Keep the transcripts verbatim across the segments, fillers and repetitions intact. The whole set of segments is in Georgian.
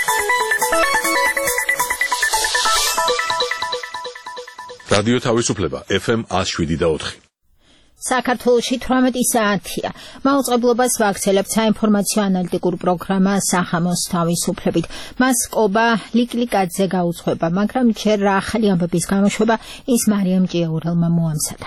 რადიო თავისუფლება ეფ ემ ათს შვიდი და ოთხი. საქართველოში თვრამეტი საათია. მაუწყებლობას ვაქცელებთ საინფორმაციო ანალიტიკურ პროგრამა სახამოს თავისუფლებით. მას კობა ლიკლიკაძე გაუძღვება, მაგრამ ჯერ რა ახალი ამბების გამოშვება ის მარიამ ჭიაურელმა მოამზადა.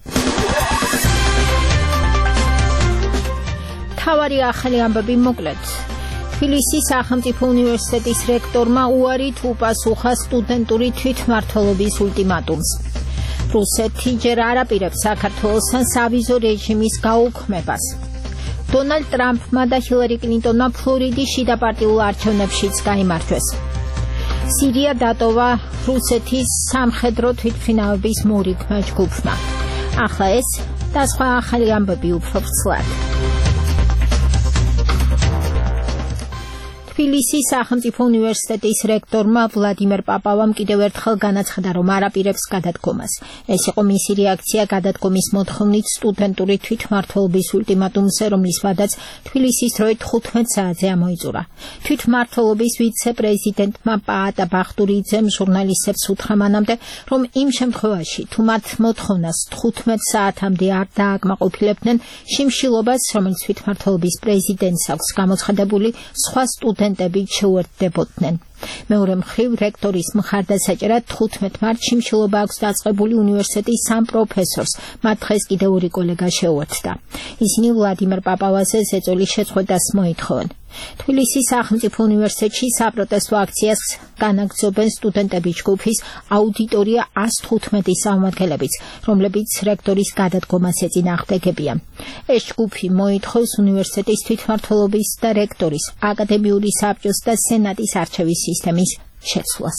თავარი ახალი ამბები მოკლედ. თბილისის სახელმწიფო უნივერსიტეტის რექტორმა უარით უპასუხა სტუდენტური თვითმმართველობის ულტიმატუმს. რუსეთი ჯერ არ აპირებს საქართველოსთან სავიზო რეჟიმის გაუქმებას. დონალდ ტრამპმა და ჰილარი კლინტონმა ფლორიდის შიდაპარტიულ არჩევნებშიც გაიმარჯვეს. სირია დატოვა რუსეთის სამხედრო თვითმფრინავების მორიგმა ჯგუფმა. ახლა ეს და სხვა ახალი ამბები უფრო ვრცლად. თბილისის სახელმწიფო უნივერსიტეტის რექტორმა ვლადიმერ პაპავამ კიდევ ერთხელ განაცხადა, რომ არ აპირებს გადადგომას. ეს იყო მისი რეაქცია გადადგომის მოთხოვნით სტუდენტური თვითმმართველობის ულტიმატუმზე, რომლის ვადაც თბილისის დროით თხუთმეტ საათზე ამოიწურა. თვითმმართველობის ვიცე-პრეზიდენტმა პაატა ბახტურიძემ ჟურნალისტებს უთხრა მანამდე, რომ იმ შემთხვევაში, თუ მათ მოთხოვნას თხუთმეტ საათამდე არ დააკმაყოფილებდნენ შიმშილობას, რომელიც თვითმმართველობის პრეზიდენტს აქვს გამოცხადებული, სხვა სტუდენტები შეუერთდებოდნენ. მეორე მხრივ რექტორის მხარდასაჭერად თხუთმეტ მარტში შიმშილობა აქვს დაწყებული უნივერსიტეტის სამ პროფესორს, მათ დღეს კიდევ ორი კოლეგა შეუერთდა. ისინი ვლადიმერ პაპავაზე ზეწოლის შეწყვეტას მოითხოვენ. თბილისის სახელმწიფო უნივერსიტეტში საპროტესტო აქციას განაგრძობენ სტუდენტების ჯგუფის აუდიტორია ას თხუთმეტი წარმომადგენლებიც, რომლებიც რექტორის გადადგომას ეწინააღმდეგებიან. ეს ჯგუფი მოითხოვს უნივერსიტეტის თვითმმართველობის და რექტორის, აკადემიური საბჭოს და სენატის არჩევის სისტემის შეცვლას.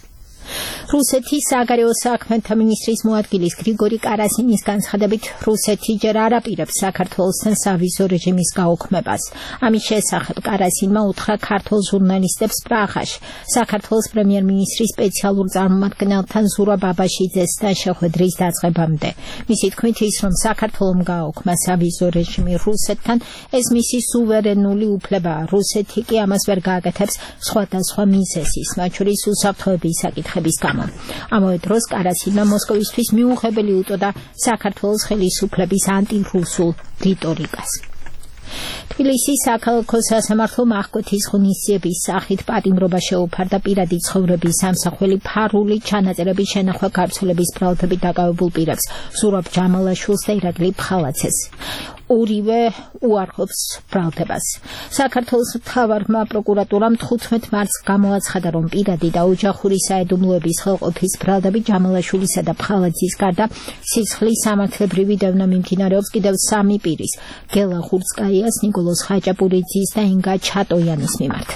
რუსეთის საგარეო საქმეთა მინისტრის მოადგილის გრიგორი კარასინის განცხადებით, რუსეთი ჯერ არ აპირებს საქართველოსთან სავიზო რეჟიმის გაუქმებას. ამის შესახებ კარასინმა უთხრა ქართულ ჟურნალისტებს პრაღაში, საქართველოს პრემიერ-მინისტრის სპეციალურ წარმომადგენელთან ზურაბ აბაშიძესთან შეხვედრის დაწყებამდე. მისი თქმით ის, რომ საქართველომ გააუქმა სავიზო რეჟიმი რუსეთთან, ეს მისი სუვერენული უფლებაა. რუსეთი კი ამას ვერ გააკეთებს სხვადასხვა მიზეზის, მათ შორის უსაფრთხოების საკითხების გამო. ამავე დროს კარასინმა მოსკოვისთვის მიუღებელი უწოდა საქართველოს ხელისუფლების ანტირუსულ რიტორიკას. თბილისის საქალაქო სასამართლო აღკვეთის ღონისძიების სახით პატიმრობა შეუფარდა პირადი ცხოვრების სამსახველი ფარული ჩანაწერების შენახვა გავრცელების ბრალდებით დაკავებულ პირებს, ზურაბ ჯამალაშვილს და ირაკლი ფხალაცეს. ორივე უარყოფს ბრალდებას. საქართველოს მთავარმა პროკურატურამ თხუთმეტ მარტს გამოაცხადა, რომ პირადი და ოჯახური საიდუმლოების ხელყოფის ბრალდები ჯამალაშვილისა და ფხალაძის გარდა სისხლის სამართლებრივი დევნა მიმდინარეობს კიდევ სამი პირის, გელა ხურცკაიას, ნიკოლოზ ხაჭაპურიძის და ინგა ჩატოიანის მიმართ.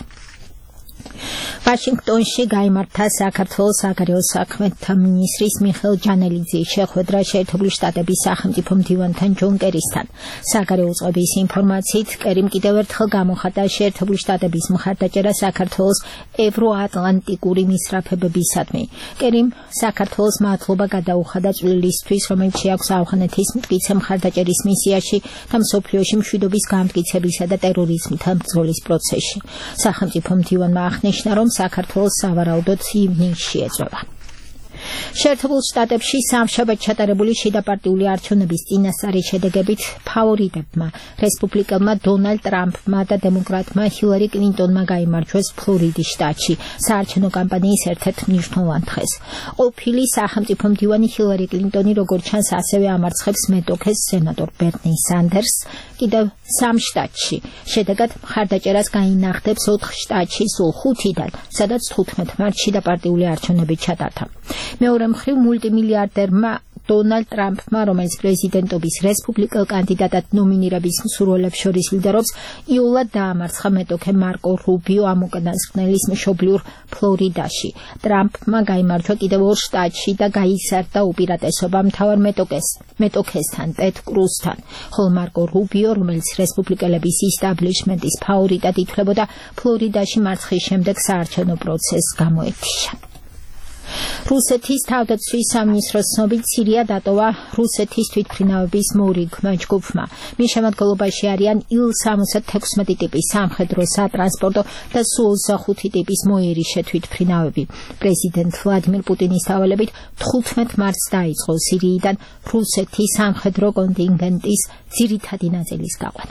ვაშინგტონში გაიმართა საქართველოს საგარეო საქმეთა მინისტრის მიხეილ ჯანელიძის შეხვედრა შეერთებული შტატების სახელმწიფო მდივანთან ჯონ კერისთან. საგარეო წყობის ინფორმაციით, კერიმ კიდევ ერთხელ გამოხატა შეერთებული შტატების მხარდაჭერა საქართველოს ევროატლანტიკური მისწრაფებებისადმი. კერიმ საქართველოს მადლობა გადაუხადა წვლილისთვის, რომელიც შეაქვს ავღანეთის მტკიცე მხარდაჭერის მისიაში და მსოფლიოში მშვიდობის განმტკიცებისა და ტერორიზმთან ბრძოლის პროცესში. სახელმწიფო მდივანმა აღნიშნა, რომ საქართველოს სავარაუდოდ ივნისში ეწევა. შეერთებულ შტატებში სამშაბათს ჩატარებული შიდაპარტიული არჩევნების წინასწარი შედეგებით ფავორიტებმა, რესპუბლიკელმა დონალდ ტრამპმა და დემოკრატმა ჰილარი კლინტონმა გაიმარჯვეს ფლორიდის შტატში საარჩევნო კამპანიის ერთ-ერთ მნიშვნელოვან დღეს. ყოფილი სახელმწიფო მდივანი ჰილარი კლინტონი, როგორც ჩანს, ასევე ამარცხებს მეტოქეს სენატორ ბერნი სანდერსს კიდევ სამ შტატში. შედეგად მხარდაჭერას გაინახდებს ოთხ შტატში სულ ხუთიდან, სადაც თხუთმეტ მარტს შიდაპარტიული არჩევნები ჩატარდა. მეორე მხრივ მულტიმილიარდერმა დონალდ ტრამპმა, რომელიც პრეზიდენტობის რესპუბლიკელ კანდიდატად ნომინირების მსურველებს შორის ლიდერობს, იოლად დაამარცხა მეტოქე მარკო რუბიო ამ უკანასკნელის მშობლიურ ფლორიდაში. ტრამპმა გაიმარჯვა კიდევ ორ შტატში და გაიზარდა უპირატესობა მთავარ მეტოქესთან, ტედ კრუსთან, ხოლო მარკო რუბიო, რომელიც რესპუბლიკელების ისტაბლიშმენტის ფავორიტად ითვლებოდა, ფლორიდაში მარცხის შემდეგ საარჩევნო პროცესს გამოეთიშა. რუსეთის თავდაცვის სამინისტროს ცნობით სირია დატოვა რუსეთის თვითმფრინავების მორიგმა ჯგუფმა. მის შემადგენლობაში არიან ილ სამოცდათექვსმეტი ტიპის სამხედრო, სატრანსპორტო და სუ ოცდახუთი ტიპის მოერიშე თვითმფრინავები. პრეზიდენტ ვლადიმირ პუტინის დავალებით თხუთმეტ მარტს დაიწყო სირიიდან რუსეთის სამხედრო კონტინგენტის ძირითადი ნაწილის გაყვანა.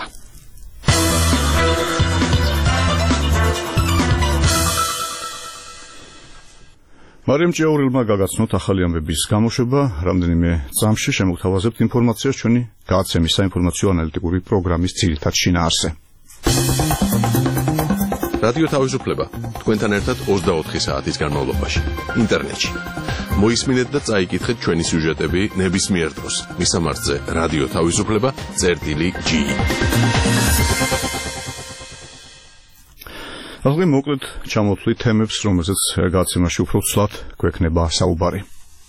მარიამ ჭიაურელმა გაგაცნოთ ახალი ამბების გამოშვება, რამდენიმე წამში შემოგთავაზებთ ინფორმაციას ჩვენი გადაცემის საინფორმაციო ანალიტიკური პროგრამის ძირითად შინაარსზე. რადიო თავისუფლება თქვენთან ერთად ოცდაოთხი საათის განმავლობაში ინტერნეტში. მოისმინეთ და წაიკითხეთ ჩვენი სიუჟეტები ნებისმიერ დროს. მისამართზე რადიო თავისუფლება წერტილი ჯი. ახლა მოკლედ ჩამოვთვლით თემებს, რომელზეც გადაცემაში უფრო ცვლად გვექნება საუბარი.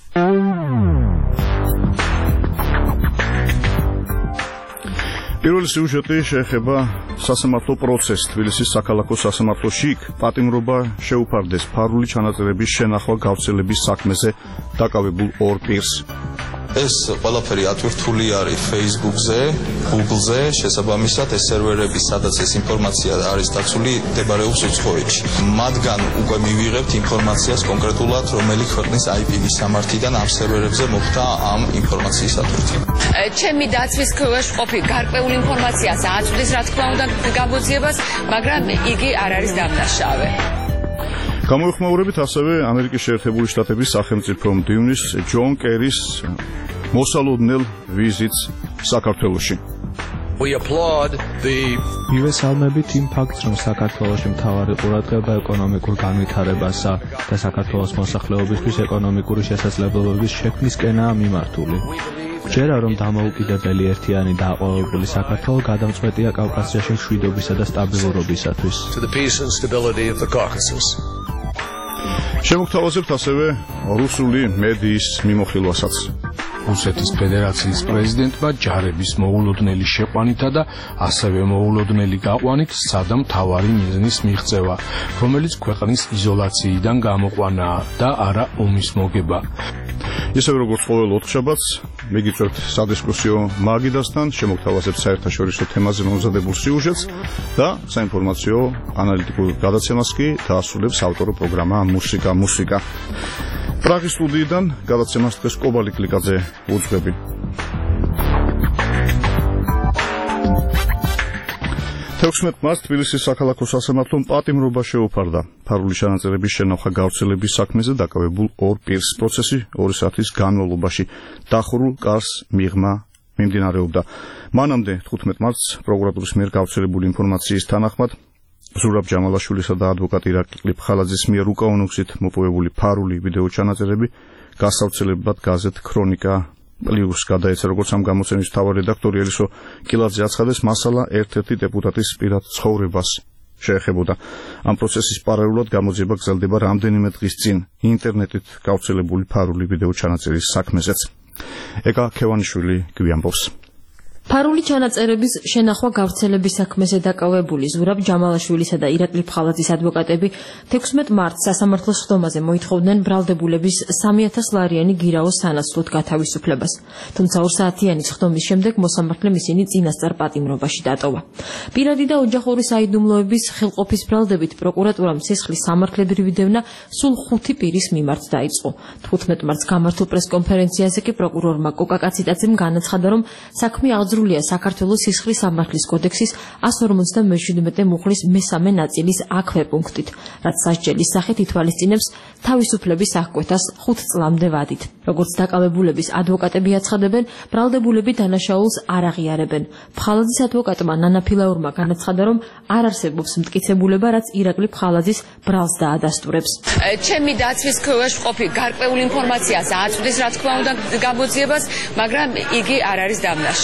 პირველი სიუჟეტი შეეხება სასამართლო პროცესს თბილისის საქალაქო სასამართლოში. იქ პატიმრობა შეუფარდეს ფარული ჩანაწერების შენახვა გავრცელების საქმეზე დაკავებულ ორ პირს. ეს ყველაფერი ატვირთული არის Facebook-ზე, Google-ზე, შესაბამისად ეს სერვერები, სადაც ეს ინფორმაცია არის დაცული, მდებარეობს უცხოეთში. მათგან უკვე მივიღებთ ინფორმაციას კონკრეტულად, რომელი ქვეყნის აი პი-ის სამართლიდან ამ სერვერებზე მოხდა ამ ინფორმაციის ატვირთვა. ჩემი დაცვის ქვეშ ყოფი გარკვეულ ინფორმაციას აწვდის, რა თქმა უნდა, გამოძიებას, მაგრამ იგი არ არის დამნაშავე. გამოიხმაურებით ასევე ამერიკის შეერთებული შტატების სახელმწიფო მდივნის ჯონ კერის მოსალოდნელ ვიზიტს საქართველოში. We applaud the მივესალმებით იმ ფაქტს, რომ საქართველოში მთავარი ყურადღება ეკონომიკურ განვითარებასა და საქართველოს მოსახლეობისთვის ეკონომიკური შესაძლებლობების შექმნისკენაა მიმართული. ვჯერა, რომ დამოუკიდებელი ერთიანი და აყვავებული საქართველო გადამწყვეტია კავკასიაში მშვიდობისა და სტაბილურობისათვის. to the peace and stability of the Caucasus. შემოგთავაზებთ ასევე რუსული მედიის მიმოხილვასაც. რუსეთის ფედერაციის პრეზიდენტმა ჯარების მოულოდნელი შეყვანითა და ასევე მოულოდნელი გაყვანით სცადა მთავარი მიზნის მიღწევა, რომელიც ქვეყნის იზოლაციიდან გამოყვანაა და არა ომის მოგება. ისევე როგორც ყოველ ოთხშაბათს, მიგიწევთ სადისკუსიო მაგიდასთან, შემოგთავაზებთ საერთაშორისო თემაზე მომზადებულ სიუჟეტს და საინფორმაციო ანალიტიკურ გადაცემას კი დაასრულებს ავტორო პროგრამა მუსიკა მუსიკა. პრაღის სტუდიიდან გადაცემას დღეს კობალი კლიკაძე უძღვები. თექვსმეტ მარტს თბილისის საქალაქო სასამართლომ პატიმრობა შეუფარდა ფარული ჩანაწერების შენახვა გავრცელების საქმეზე დაკავებულ ორ პირს. პროცესი ორი საათის განმავლობაში დახურულ კარს მიღმა მიმდინარეობდა. მანამდე თხუთმეტ მარტს პროკურატურის მიერ გავრცელებული ინფორმაციის თანახმად ზურაბ ჯამალაშვილისა და ადვოკატ ირაკლი ფხალაძის მიერ უკანონოებით მოპოვებული ფარული ვიდეო ჩანაწერები გასავრცელებად გაზეთ ქრონიკა პლუს გადაეცა, როგორც ამ გამოცემის მთავარი რედაქტორი ელისო კილაძე აცხადეს, მასალა ერთ-ერთი დეპუტატის პირად ცხოვრებას შეეხებოდა. ამ პროცესის პარალელურად გამოძიება გრძელდება რამდენიმე დღის წინ ინტერნეტით გავრცელებული ფარული ვიდეო ჩანაწერის საქმეზეც. ეკა ქევანიშვილი გვიამბობს. ფარული ჩანაწერების შენახვა გავრცელების საქმეზე დაკავებული ზურაბ ჯამალაშვილისა და ირაკლი ფხალაძის ადვოკატები თექვსმეტ მარტს სასამართლოს ხდომაზე მოითხოვდნენ ბრალდებულების სამი ათას ლარიანი გირაოს სანაცვლოდ გათავისუფლებას. თუმცა ორ საათიანი ხდომის შემდეგ მოსამართლემ ისინი წინასწარ პატიმრობაში დატოვა. პირადი და ოჯახური საიდუმლოების ხელყოფის ბრალდებით პროკურატურამ სისხლის სამართლებრივი დევნა სულ ხუთი პირის მიმართ დაიწყო. თხუთმეტ მარტს გამართულ პრესკონფერენციაზე კი პროკურორმა კოკა კაციტაძემ განაცხადა, რომ საქმე აღძრულია საქართველოს სისხლის სამართლის კოდექსის ასი ორმოცდამეშვიდმეტე მუხლის მესამე ნაწილის აქვე პუნქტით, რაც სასჯელის სახით ითვალისწინებს თავისუფლების აღკვეთას ხუთ წლამდე ვადით. როგორც დაკავებულების ადვოკატები აცხადებენ, ბრალდებულები დანაშაულს არ აღიარებენ. ფხალაძის ადვოკატმა ნანა ფილაურმა განაცხადა, რომ არ არსებობს მტკიცებულება, რაც ირაკლი ფხალაძის ბრალს დაადასტურებს. ჩემი დაცვის ქვეშ ყოფი გარკვეულ ინფორმაციას აწვდის, რა თქმა უნდა, გამოძიებას, მაგრამ იგი არ არის დამნაშავე.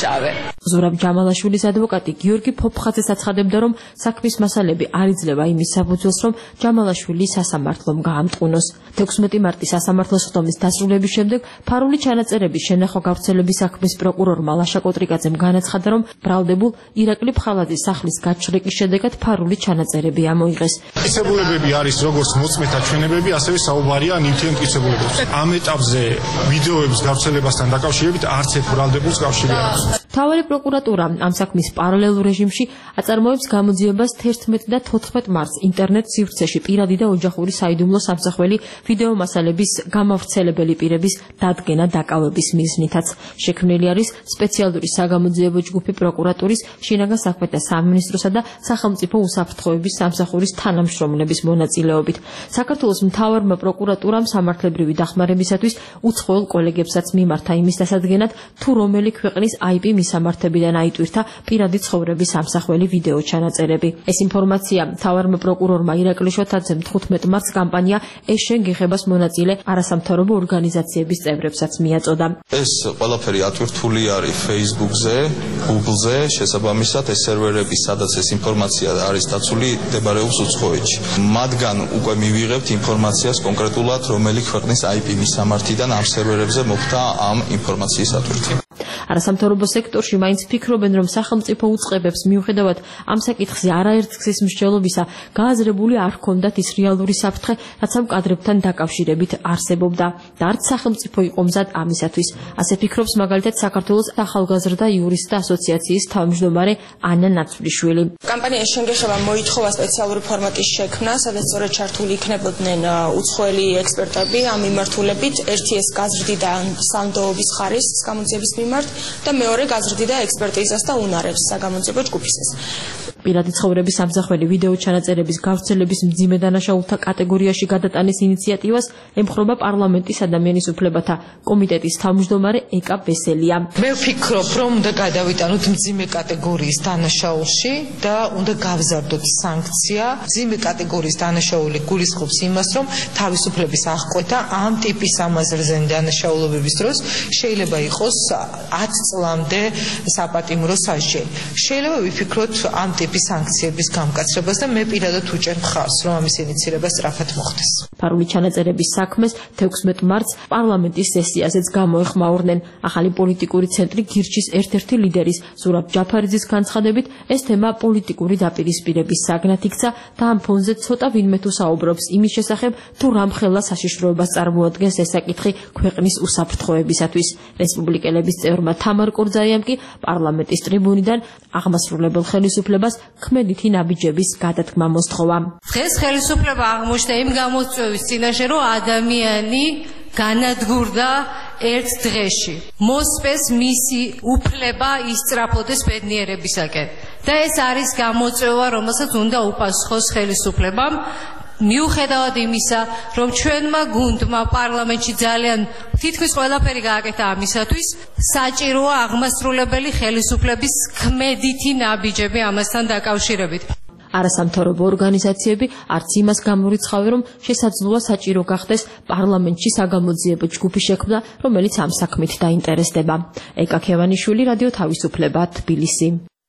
ზურაბ ჯამალაშვილის ადვოკატი გიორგი ფოფხაძეც აცხადებდა, რომ საქმის მასალები არ იძლევა იმის საფუძველს, რომ ჯამალაშვილი სასამართლომ გაამტყუნოს. თექვსმეტი მარტის სასამართლოს ხდომის დასრულების შემდეგ ფარული ჩანაწერების შენახვა გავრცელების საქმის პროკურორმა ლაშა კოტრიკაძემ განაცხადა, რომ ბრალდებულ ირაკლი ფხალაძის სახლის გაჩრიკის შედეგად ფარული ჩანაწერები ამოიღეს. მტკიცებულებები არის როგორც მოწმეთა ჩვენებები, ასევე საუბარია ნივთიერ მტკიცებულებებს. ამ ეტაპზე ვიდეოების გავრცელებასთან დაკავშირებით არც ერთ ბრალდებულს კავშირი არ აქვს. მთავარი პროკურატურა ამ საქმის პარალელურ რეჟიმში აწარმოებს გამოძიებას თერთმეტ და თოთხმეტ მარტს ინტერნეტ სივრცეში პირადი და ოჯახური საიდუმლო სამსახველი ვიდეო მასალების გამავრცელებელი პირების დადგენა დაკავების მიზნითაც. შექმნილი არის სპეციალური საგამოძიებო ჯგუფი პროკურატურის, შინაგან საქმეთა სამინისტროსა და სახელმწიფო უსაფრთხოების სამსახურის თანამშრომლების მონაწილეობით. საქართველოს მთავარმა პროკურატურამ სამართლებრივი დახმარებისათვის უცხოელ კოლეგებსაც მიმართა იმის დასადგენად, თუ რომელი ქვეყნის აი პი მისამართებიდან აიტვირთა პირადი ცხოვრების სამსახველი ვიდეო ჩანაწერები. ეს ინფორმაცია მთავარმა პროკურორმა ირაკლი შოთაძემ თხუთმეტ მარტს კამპანია ეშენ გეხებას მონაწილე არასამთავრობო ორგანიზაციების წევრებსაც მიაწოდა. ეს ყველაფერი ატვირთული არის Facebook-ზე, Google-ზე, შესაბამისად ეს სერვერები, სადაც ეს ინფორმაცია არის დაცული, მდებარეობს უცხოეთში. მათგან უკვე მივიღებთ ინფორმაციას კონკრეტულად, რომელი ქვეყნის აი პი მისამართიდან ამ სერვერებზე მოხდა ამ ინფორმაციის ატვირთვა. არასამთავრობო სექტორში მაინც ფიქრობენ, რომ სახელმწიფო უწყებებს მიუხედავად ამ საკითხზე არაერთი გზის მსჯელობისა გააზრებული არ ჰქონდათ ის რეალური საფრთხე, რაც ამ კადრებთან დაკავშირებით არსებობდა და არც სახელმწიფო იყო მზად ამისათვის. ასე ფიქრობს მაგალითად საქართველოს ახალგაზრდა იურისტთა ასოციაციის თავმჯდომარე ანა ნაცვლიშვილი. კამპანიის შენგეხება მოითხოვა სპეციალური ფორმატის შექმნა, სადაც სწორედ ჩართული იქნებოდნენ უცხოელი ექსპერტები ამ მიმართულებით, ერთი ეს გაზრდიდა სანდოობის ხარისხის გამოძიების მიმართ და მეორე გაზრდიდა ექსპერტიზას და უნარებს საგამოძიებო ჯგუფისას. პირადი ცხოვრების სამსახველი ვიდეო ჩანაწერების გავრცელების მძიმე დანაშაულთა კატეგორიაში გადატანის ინიციატივას ემხრობა პარლამენტის ადამიანის უფლებათა კომიტეტის თავმჯდომარე ეკა ბესელია. მე ვფიქრობ, რომ უნდა გადავიტანოთ მძიმე კატეგორიის დანაშაულში და უნდა გავზარდოთ სანქცია. მძიმე კატეგორიის დანაშაული გულისხმობს იმას, რომ თავისუფლების აღკვეთა ამ ტიპის ამაზრზენი დანაშაულობების დროს შეიძლება იყოს ათი წლამდე საპატიმრო სასჯელი. შეიძლება ვიფიქროთ ამ ტიპის სანქციების გამკაცრებას და მე პირადად უჭერ მხარს, რომ ამის ინიციირება სწრაფად მოხდეს. ფარული ჩანაწერების საქმეს თექვსმეტ მარტს პარლამენტის სესიაზეც გამოეხმაურნენ. ახალი პოლიტიკური ცენტრი გირჩის ერთ-ერთი ლიდერის ზურაბ ჯაფარიძის განცხადებით, ეს თემა პოლიტიკური დაპირისპირების საგნად იქცა და ამ ფონზე ცოტა ვინმე თუ საუბრობს იმის შესახებ, თუ რამხელა საშიშროებას წარმოადგენს ეს საკითხი ქვეყნის უსაფრთხოებისათვის. რესპუბლიკელების წევრმა თამარ კორძაიამ კი პარლამენტის ტრიბუნიდან აღმასრულებელ ხელისუფლებას ქმედითი ნაბიჯების გადადგმა მოსთხოვა. დღეს ხელისუფლება აღმოჩნდა იმ გამოწვევის წინაშე, რომ ადამიანი განადგურდა ერთ დღეში. მოსპეს მისი უფლება ისწრაფოდეს ბედნიერებისაკენ. და ეს არის გამოწვევა, რომელსაც უნდა უპასუხოს ხელისუფლებამ. მიუხედავად იმისა, რომ ჩვენმა გუნდმა პარლამენტში ძალიან თითქმის ყველაფერი გააკეთა ამისათვის, საჭიროა აღმასრულებელი ხელისუფლების ქმედითი ნაბიჯები ამასთან დაკავშირებით. არასამთავრობო ორგანიზაციები არც იმას გამორიცხავენ, რომ შესაძლოა საჭირო გახდეს პარლამენტში საგამოძიებო ჯგუფი შექმნა, რომელიც ამ საქმით დაინტერესდება. ეკა ქევანიშვილი, რადიო თავისუფლება, თბილისი.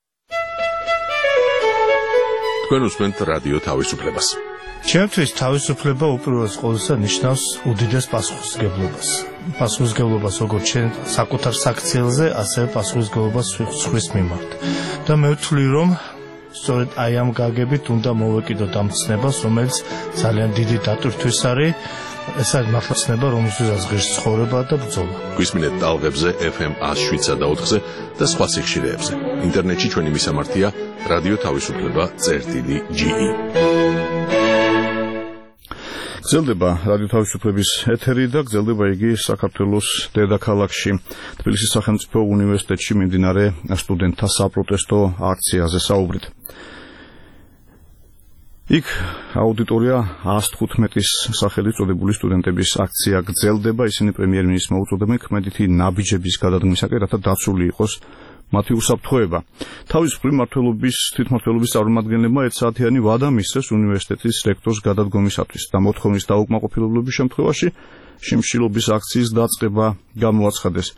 თქვენ უსმენთ რადიო თავისუფლებას. ჩემთვის თავისუფლება უპირველეს ყოვლისა ნიშნავს უდიდეს პასუხისმგებლობას. პასუხისმგებლობას როგორც ჩვენ საკუთარ საქციელზე, ასევე პასუხისმგებლობას სხვის მიმართ. და მე ვთვლი, რომ სწორედ აი ამ გაგებით უნდა მოვეკიდოთ ამ ცნებას, რომელიც ძალიან დიდი დატვირთვის არის. ეს არის მართლა ცნება, რომელსაც ღირს ცხოვრება და ბრძოლა. გვისმინეთ ტალღებზე ეფ ემ ას შვიდსა და ოთხზე და სხვა სიხშირეებზე. ინტერნეტში ჩვენი მისამართია რადიო თავისუფლება წერტილი ჯი ი. გრძელდება რადიო თავისუფლების ეთერი და გრძელდება იგი საქართველოს დედაქალაქში. თბილისის სახელმწიფო უნივერსიტეტში მიმდინარე სტუდენტთა საპროტესტო აქციაზე საუბრით. იქ აუდიტორია ას თხუთმეტის სახელით წოდებული სტუდენტების აქცია გრძელდება. ისინი პრემიერ-მინისტრს მოუწოდებენ ქმედითი ნაბიჯების გადადგმისაკენ, რათა დაცული იყოს მათი უსაფრთხოება. თავისუფლი მმართველობის თვითმმართველობის წარმომადგენლებმა ერთ საათიანი ვადა მისცეს უნივერსიტეტის რექტორს გადადგომისათვის და მოთხოვნის დაუკმაყოფილებლობის შემთხვევაში შიმშილობის აქციის დაწყება გამოაცხადეს.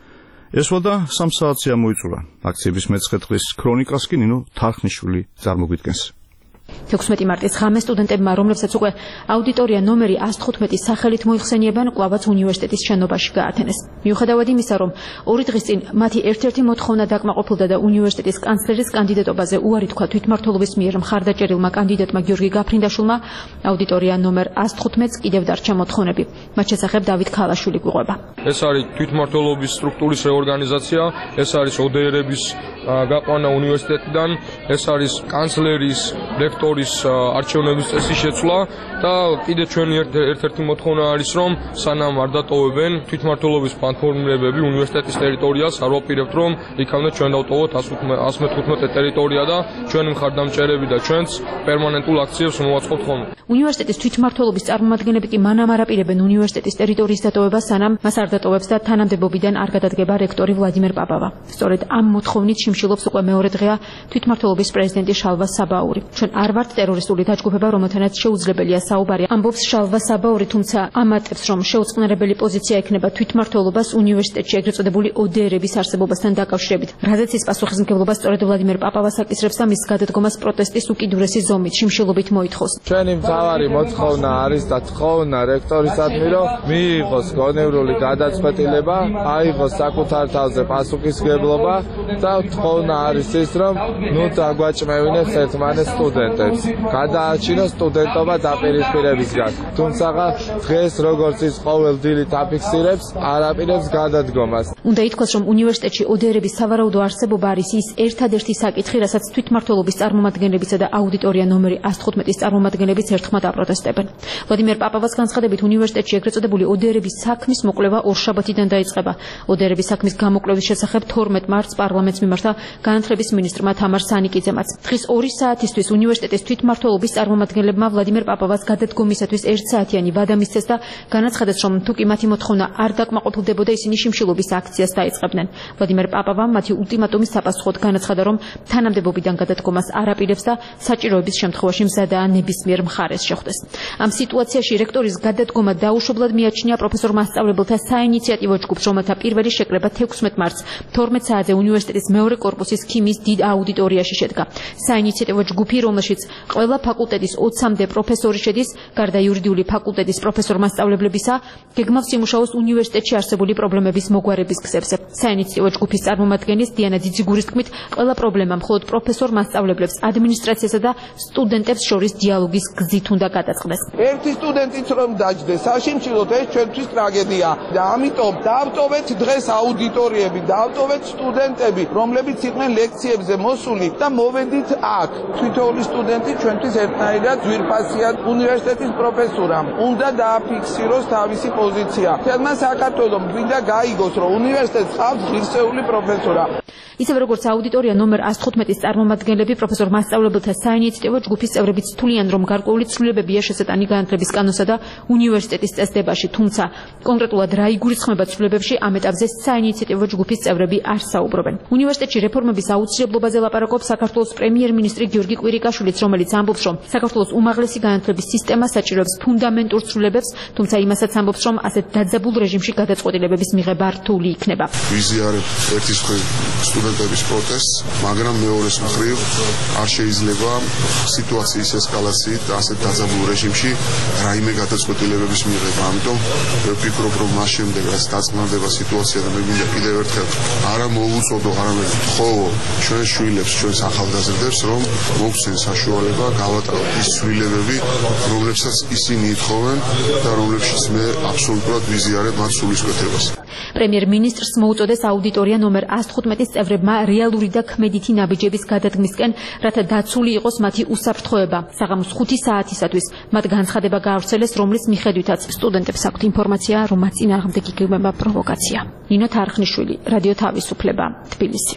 ესვადა სამ საათზე მოიწურა. აქციების მეცხრე დღის ქრონიკას კი ნინო თარხნიშვილი წარმოგვიდგენს. თექვსმეტი მარტის ღამე სტუდენტებმა, რომლებსაც უკვე აუდიტორია ნომერი ას თხუთმეტი სახელით მოიხსენიებენ, კვლავაც უნივერსიტეტის შენობაში გაათენეს. მიუხედავად იმისა, რომ ორი დღის წინ მათი ერთ-ერთი მოთხოვნა დაკმაყოფილდა და უნივერსიტეტის კანცლერის კანდიდატობაზე უარი თქვა თვითმმართველობის მიერ მხარდაჭერილმა კანდიდატმა გიორგი გაფრინდაშვილმა, აუდიტორია ნომერ ას თხუთმეტს კიდევ დარჩა მოთხოვნები. მათ შესახებ დავით ქალაშვილი გვიყვება. ეს არის თვითმმართველობის სტრუქტურის რეორგანიზაცია, ეს არის ო დე ერების გაყვანა უნივერსიტეტიდან, ეს არის კანცლერის რექტორის არჩევნების წესის შეცვლა და კიდე ჩვენი ერთ-ერთი მოთხოვნა არის, რომ სანამ არ დატოვებენ თვითმმართველობის პლატფორმირებები უნივერსიტეტის ტერიტორიას, არ ვაპირებთ, რომ იქამდე ჩვენ დავტოვოთ ას მეთხუთმეტე ტერიტორია და ჩვენი მხარდამჭერები და ჩვენც პერმანენტულ აქციებს მოვაწყობთ ხოლმე. უნივერსიტეტის თვითმმართველობის წარმომადგენლები კი მანამ არ აპირებენ უნივერსიტეტის ტერიტორიის დატოვებას, სანამ მას არ დატოვებს და თანამდებობიდან არ გადადგება რექტორი ვლადიმერ პაპავა. სწორედ ამ მოთხოვნით შიმშილობს უკვე მეორე დღეა თვითმმართველობის პრეზიდენტი შალვა საბაური. ჩვენ არ ვართ ტერორისტული დაჯგუფება, რომელთანაც შეუძლებელია საუბარი, ამბობს შალვა საბაური, თუმცა ამატებს, რომ შეუწყნარებელი პოზიცია ექნება თვითმმართველობას უნივერსიტეტში ეგრეთ წოდებული ო დე ერების არსებობასთან დაკავშირებით. რაზეც ის პასუხისმგებლობა სწორედ ვლადიმერ პაპავას აკისრებს და მის გადადგომას პროტესტის უკიდურესი ზომით შიმშილობით მოითხოვს. ჩვენი მთავარი მოთხოვნა არის და თხოვნა რექტორისადმი, რომ მიიღოს გონევრული გადაწყვეტილება, აიღოს საკუთარ თავზე პასუხისმგებლობა და თხოვნა არის ის, რომ ნუ დაგვაჭმევინებს ერთმანეთს სტუდენტებს. გადააჩინოს სტუდენტობა დაპირისპირებისგან. თუმცა დღეს როგორც ის ყოველ დილით აფიქსირებს, არ აპირებს გადადგომას. უნდა ითქვას, რომ უნივერსიტეტში ო დე ერების სავარაუდო არსებობა არის ის ერთადერთი საკითხი, რასაც თვითმმართველობის წარმომადგენლებისა და აუდიტორია ნომერი ას თხუთმეტის წარმომადგენლებიც ერთხმად აპროტესტებენ. ვლადიმერ პაპავას განცხადებით, უნივერსიტეტში ეგრეთ წოდებული ო დე ერების საქმის მოკვლევა ორშაბათიდან დაიწყება. ო დე ერების საქმის გამოკვლევის შესახებ თორმეტ მარტს პარლამენტს მიმართა განათლების მინისტრმა თამარ სანიკიძემაც. დღის ორი საათისთვის უნივერსიტეტის თვითმმართველობის წარმომადგენლებმა ვლადიმერ პაპავას გადადგომისათვის ერთსაათიანი ვადა მისცეს და განაცხადეს, რომ თუ კი მათი მოთხოვნა არ დაკმაყოფილდებოდა, ისინი შიმშილობის აქციას დაიწყებდნენ. ვლადიმერ პაპავამ მათი ულტიმატუმის საპასუხოდ განაცხადა, რომ თანამდებობიდან გადადგომას არ აპირებს და საჭიროების შემთხვევაში მზადაა ნებისმიერ მხარეს შეხვდეს. ამ სიტუაციაში რექტორის გადადგომა დაუშვებლად მიაჩნია პროფესორ მასწავლებელთა საინიციატივო ჯგუფს, რომელთა პირველი შეკრება თექვსმეტ მარტს თორმეტ საათზე უნივერსიტეტის მეორე კორპუსის ქიმიის დიდ აუდიტორიაში შედგა. საინიციატივო ჯგუფი, რომელშიც ყველა ფაკულტეტის ოცამდე პროფესორი შედის, გარდა იურიდიული ფაკულტეტის პროფესორ მასწავლებლებისა, გეგმავს იმუშაოს უნივერსიტეტში არსებული პრობლემების მოგვარების გზებზე. საინიციატივო ჯგუფის წარმომადგენლის დიანა ძიძიგურის თქმით, ყველა პრობლემა მხოლოდ პროფესორ მასწავლებლებს, ადმინისტრაციასა და სტუდენტებს შორის დიალოგის გზით უნდა გადაწყდეს. ერთი სტუდენტიც რომ დაჯდეს საშიმშილოდ, ეს ჩვენთვის ტრაგედია და ამიტომ დავტოვეთ დღეს აუდიტორიები, დავტოვეთ სტუდენტები, რომლებიც იყვნენ ლექციებზე მოსული და მოვედით აქ. თითოეული სტუდენტი ჩვენთვის ერთნაირად ძვირფასია უნივერსიტეტის პროფესურამ. უნდა დააფიქსიროს თავისი პოზიცია. თელმა საქართველოს მინდა გაიგოს, რომ უნივერსიტეტს ყავს ღირსეული პროფესორა. ისევე როგორც აუდიტორია ნომერ ას თხუთმეტის წარმომადგენლები, პროფესორ მასწავლებელთა საინიციატივო ჯგუფის წევრებიც თვლიან, რომ გარკვეული ცვლილებებია შესატანი განათლების კანონსა და უნივერსიტეტის წესდებაში, თუმცა კონკრეტულად რა იგულისხმება ცვლილებებში, ამ ეტაპზე საინიციატივო ჯგუფის წევრები არ საუბრობენ. უნივერსიტეტში რეფორმების აუცილებლობაზე ლაპარაკობს საქართველოს პრემიერ-მინისტრი გიორგი კვირიკაშვილიც, რომელიც ამბობს, რომ საქართველოს უმაღლესი განათლების სისტემა საჭიროებს ფუნდამენტურ ცვლილებებს, თუმცა იმასაც ამბობს, რომ ასეთ დაძაბულ რეჟიმში გადაწყვეტილებების მიღება რთული იქნება. ვიზიარებ ერთის მხრივ სტუდენტების პროტესტს, მაგრამ მეორეს მხრივ არ შეიძლება სიტუაციის ესკალაციით ასეთ დაძაბულ რეჟიმში რაიმე გადაწყვეტილებების მიღება. ამიტომ ვფიქრობ, რომ მას შემდეგ რაც დაწყნარდება სიტუაცია და მე მინდა კიდევ ერთხელ არა მოუწოდო, არამედ ვთხოვო ჩვენ შვილებს, ჩვენს ახალგაზრდებს, რომ მოგცენ საშუალება გავატაროთ ის ცვლილებები, რომლებსაც ისინი ითხოვენ და რომლებშიც მე აბსოლუტურად ვიზიარებ მათ სულისკვეთებას. პრემიერ-მინისტრს მოუწოდეს აუდიტორია ნომერ ას თხუთმეტის წევრებმა რეალური და ქმედითი ნაბიჯების გადადგმისკენ, რათა დაცული იყოს მათი უსაფრთხოება. საღამოს ხუთი საათისათვის მათ განცხადება გაავრცელეს, რომლის მიხედვითაც სტუდენტებს აქვთ ინფორმაცია, რომ მათ წინააღმდეგ იგეგმება პროვოკაცია. ნინო თარხნიშვილი, რადიო თავისუფლება, თბილისი.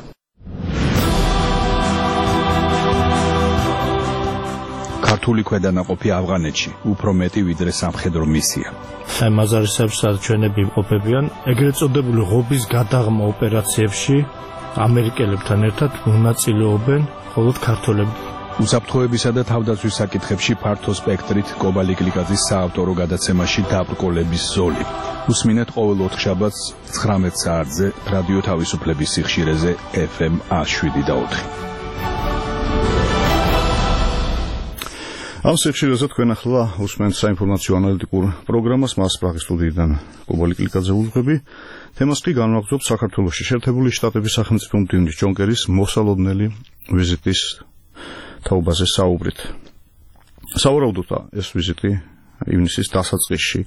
ქართული ქვედანაყოფი ავღანეთში უფრო მეტი ვიდრე სამხედრო მისია. აი მაზარისებრ საჩვენები იმყოფებიან ეგრეთ წოდებული ღობის გადაღმა ოპერაციებში ამერიკელებთან ერთად მონაწილეობენ მხოლოდ ქართველები. უსაფრთხოებისა და თავდაცვის საკითხებში ფართო სპექტრით კობალი კლიკაძის საავტორო გადაცემაში დაბრკოლების ზოლი. უსმინეთ ყოველ ოთხშაბათს ცხრამეტ საათზე რადიო თავისუფლების სიხშირეზე ეფ ემ შვიდ და ოთხი. ამ სიხშირეზე თქვენ ახლა უსმენთ საინფორმაციო ანალიტიკურ პროგრამას მას პრაღის სტუდიიდან კობალი კლიკაძე უძღვები. თემას კი განვაგრძობთ საქართველოში შეერთებული შტატების სახელმწიფო მდივნის ჯონ კერის მოსალოდნელი ვიზიტის თაობაზე საუბრით. სავარაუდოდ ეს ვიზიტი ივნისის დასაწყისში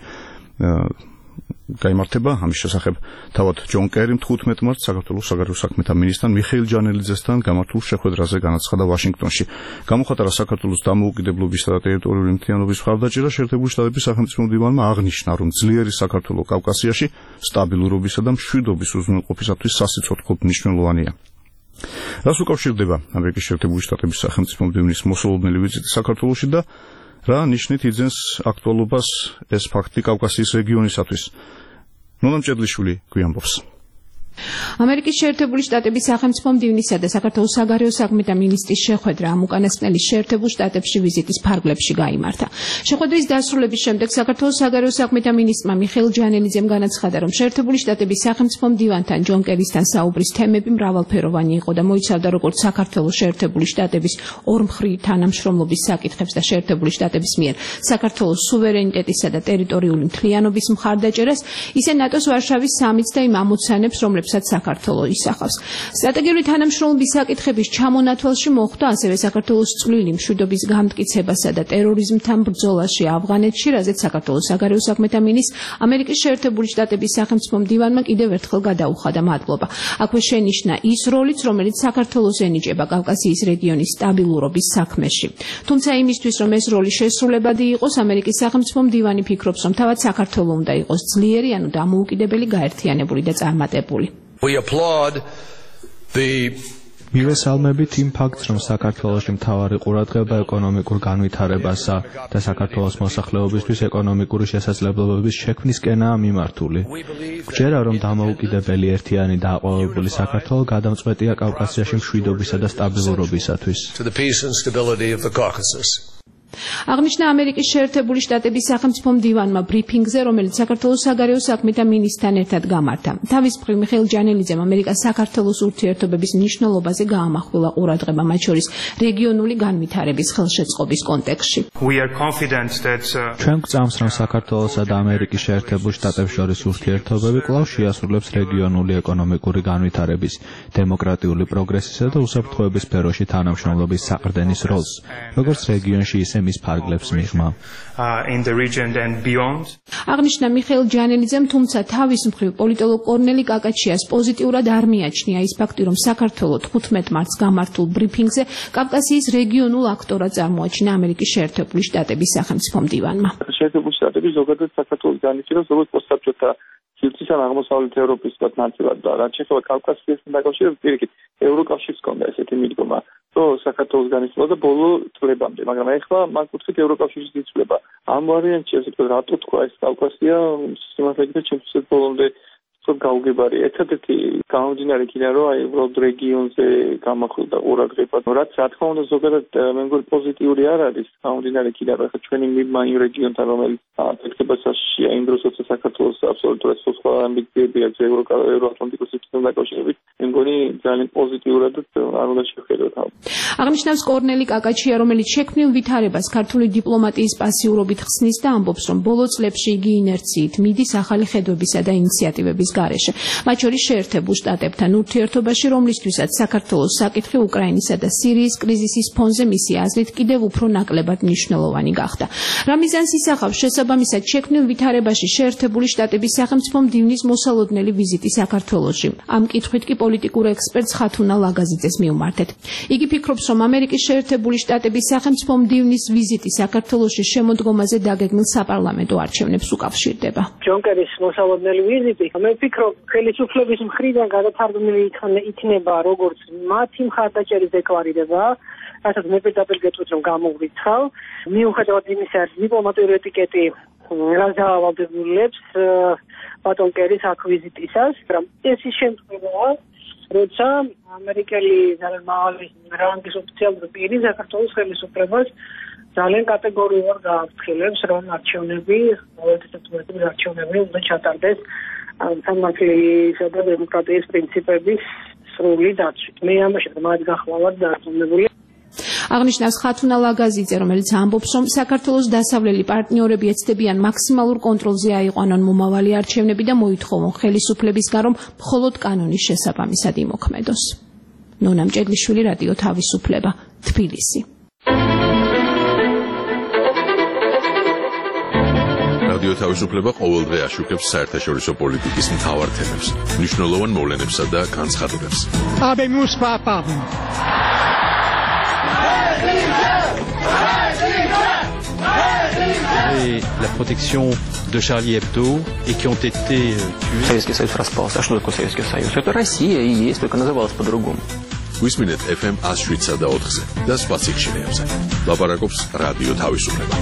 გაიმართება. ამის შესახებ თავად ჯონ კერიმ თხუთმეტ მარტს საქართველოს საგარეო საქმეთა მინისტრთან მიხეილ ჯანელიძესთან გამართულ შეხვედრაზე განაცხადა ვაშინგტონში. გამოხატარა საქართველოს დამოუკიდებლობისა და ტერიტორიული მთლიანობის მხარდაჭერა შეერთებული შტატების სახელმწიფო მდივანმა აღნიშნა, რომ ძლიერი საქართველო კავკასიაში სტაბილურობისა და მშვიდობის უზრუნველყოფისათვის სასიცოცხლოდ მნიშვნელოვანია. რას უკავშირდება ამერიკის შეერთებული შტატების სახელმწიფო მდივნის მოსალოდნელი ვიზიტი საქართველოში და რა ნიშნით იძენს აქტუალობას ეს ფაქტი კავკასიის რეგიონისათვის? ნონა მჭედლიშვილი გვიამბობს. ამერიკის შეერთებული შტატების სახელმწიფო მდივნისა და საქართველოს საგარეო საქმეთა მინისტრის შეხვედრა ამ უკანასკნელი შეერთებულ შტატებში ვიზიტის ფარგლებში გაიმართა. შეხვედრის დასრულების შემდეგ საქართველოს საგარეო საქმეთა მინისტრმა მიხეილ ჯანელიძემ განაცხადა, რომ შეერთებული შტატების სახელმწიფო მდივანთან ჯონ კერისთან საუბრის თემები მრავალფეროვანი იყო და მოიცავდა როგორც საქართველოს შეერთებული შტატების ორმხრივი თანამშრომლობის საკითხებს და შეერთებული შტატების მიერ საქართველოს სუვერენიტეტისა და ტერიტორიული მთლიანობის მხარდაჭერას, ისე ნატოს ვარშავის სამიტს და იმ ამოცანებს, რომლებსაც საქართველოს ისახავს. სტრატეგიული თანამშრომლობის საკითხების ჩამონათვალში მოხვდა ასევე საქართველოს წვლილი მშვიდობის გამტკიცებასა და ტერორიზმთან ბრძოლაში ავღანეთში, რაზეც საქართველოს საგარეო საქმეთა მინისტრს ამერიკის შეერთებული შტატების სახელმწიფო მდივანმა კიდევ ერთხელ გადაუხადა მადლობა. აქვე შენიშნა ის როლიც, რომელიც საქართველოს ენიჭება კავკასიის რეგიონის სტაბილურობის საქმეში. თუმცა იმისთვის, რომ ეს როლი შესრულებადი იყოს, ამერიკის სახელმწიფო მდივანი ფიქრობს, რომ თავად საქართველოს უნდა იყოს ძლიერი, ანუ დამოუკიდებელი, გაერთიანებული და წარმატებული. We applaud the მივესალმებით იმ ფაქტს, რომ საქართველოში მთავარი ყურადღება ეკონომიკურ განვითარებასა და საქართველოს მოსახლეობისთვის ეკონომიკური შესაძლებლობების შექმნისკენაა მიმართული. გვჯერა, რომ დამოუკიდებელი, ერთიანი და აყვავებული საქართველო გადამწყვეტია კავკასიაში მშვიდობისა და სტაბილურობისათვის. to the peace and stability of the Caucasus. აღნიშნა ამერიკის შეერთებული შტატების სახელმწიფო მდივანმა ბრიფინგზე, რომელიც საქართველოს საგარეო საქმეთა მინისტრთან ერთად გამართა. თავის მხრივ მიხეილ ჯანელიძემ ამერიკას საქართველოს ურთიერთობების მნიშვნელობაზე გაამახვილა ყურადღება, მათ შორის რეგიონული განვითარების ხელშეწყობის კონტექსტში. ჩვენ გვწამს, რომ საქართველოსა და ამერიკის შეერთებულ შტატებს შორის ურთიერთობები კვლავ შეასრულებს რეგიონული ეკონომიკური განვითარების, დემოკრატიული პროგრესისა და უსაფრთხოების სფეროში თანამშრომლობის საყრდენის როლს, როგორც რეგიონში, ისე მის ფარგლებს მიღმა. აღნიშნა მიხეილ ჯანელიძემ, თუმცა თავის მხრივ პოლიტოლოგ კორნელი კაკაჩიას პოზიტიურად არ მიაჩნია ის ფაქტი, რომ საქართველო თხუთმეტ მარტს გამართულ ბრიფინგზე კავკასიის რეგიონულ აქტორად წარმოაჩინა ამერიკის შეერთებული შტატების სახელმწიფო მდივანმა. შეერთებული შტატები ზოგადად საქართველოს განიცდავს როგორც პოსტსაბჭოთა სივრცის ან აღმოსავლეთ ევროპის ნაწილად და რაც შეეხება კავკასიასთან დაკავშირებით, პირიქით ევროკავშირს ჰქონდა ესეთი მიდგომა, რომ საქართველოს განიცდოდა ბოლო წლებამდე, მაგრამ ეხლა მაგ კუთხით ევროკავშირის იცვლება. ამ ვარიანტში ასე ვთქვათ, რატო თქვა ეს კავკასია სიმართლე ჩემთვის ბოლომდე გაუგებარი. ერთადერთი გამომდინარე იქიდან, რომ აი უბრალოდ რეგიონზე გამახვილდა ყურადღება, რაც რა თქმა უნდა ზოგადად მე მგონი პოზიტიური არ არის, გამომდინარე იქიდან, რომ ახლა ჩვენი მიბმა იმ რეგიონთან, რომელიც აფეთქება საშიშია იმ დროს, როცა საქართველოს აბსოლუტურად სხვა ამბიციები აქვს ევროატლანტიკურ სისტემთან დაკავშირებით, მე მგონი ძალიან პოზიტიურად არ უნდა შევხედოთ. აღნიშნავს კორნელი კაკაჩია, რომელიც შექმნილ ვითარებას ქართული დიპლომატიის პასიურობით ხსნის და ამბობს, რომ ბოლო წლებში იგი ინერციით მიდის ახალი ხედვებისა და ინიციატივების გარეშე, მათ შორის შეერთებულ შტატებთან ურთიერთობაში, რომლისთვისაც საქართველოს საკითხი უკრაინისა და სირიის კრიზისის ფონზე მისი აზრით კიდევ უფრო ნაკლებად მნიშვნელოვანი გახდა. რა მიზანს ისახავს შესაბამისად შექმნილ ვითარებაში შეერთებული შტატების სახელმწიფო მდივნის მოსალოდნელი ვიზიტი საქართველოში? ამ კითხვით კი პოლიტიკურ ექსპერტს ხათუნა ლაგაზიძეს მივმართეთ. იგი ფიქრობს, რომ ამერიკის შეერთებული შტატების სახელმწიფო მდივნის ვიზიტი საქართველოში შემოდგომაზე დაგეგმილ საპარლამენტო არჩევნებს უკავშირდება. ჯონ კერის მოსალოდნელი ვიზიტი, მე ვფიქრობ, ხელისუფლების მხრიდან გადათარგმნილი იქნება როგორც მათი მხარდაჭერის დეკლარირება, რასაც მე პირდაპირ გეტყვით, რომ გამოვრიცხავ, მიუხედავად იმისა, რომ დიპლომატიური ეტიკეტი რაც დაავალდებულებს ბატონ კერის აქ ვიზიტისას, მაგრამ ეს ის შემთხვევაა, როცა ამერიკელი ძალიან მაღალი რანგის ოფიციალური პირი საქართველოს ხელისუფლებას ძალიან კატეგორიულად გააფრთხილებს, რომ არჩევნები, მოედეთათმეტი არჩევნები უნდა ჩატარდეს სამართლისა და დემოკრატიის პრინციპების სრული დაცვით. მე ამაში მათ გახლავართ დარწმუნებული. აღნიშნავს ხათუნა ლაგაზიძე, რომელიც ამბობს, რომ საქართველოს დასავლელი პარტნიორები ეცდებიან მაქსიმალურ კონტროლზე აიყვანონ მომავალი არჩევნები და მოითხოვონ ხელისუფლებისგან, რომ მხოლოდ კანონის შესაბამისად იმოქმედოს. ნონა მჭედლიშვილი, რადიო თავისუფლება, თბილისი. რადიო თავისუფლება ყოველდღე აშუქებს საერთაშორისო პოლიტიკის მთავარ თემებს, მნიშვნელოვან მოვლენებსა და განცხადებებს. Habemus papam. Et la protection de Charlie Hebdo et qui ont été tués. Советский Союз распался. А что такое Советский Союз? Это Россия и есть, только называлась по-другому. Висминет эф эм one oh seven და ოთხზე და სხვა ციხშირეებზე. ლაპარაკობს რადიო თავისუფლება.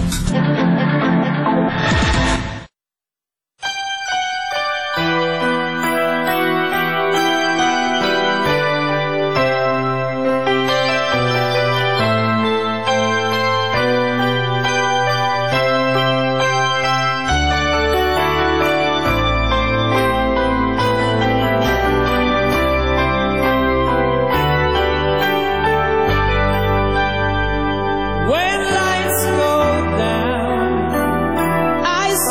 When lights go down, I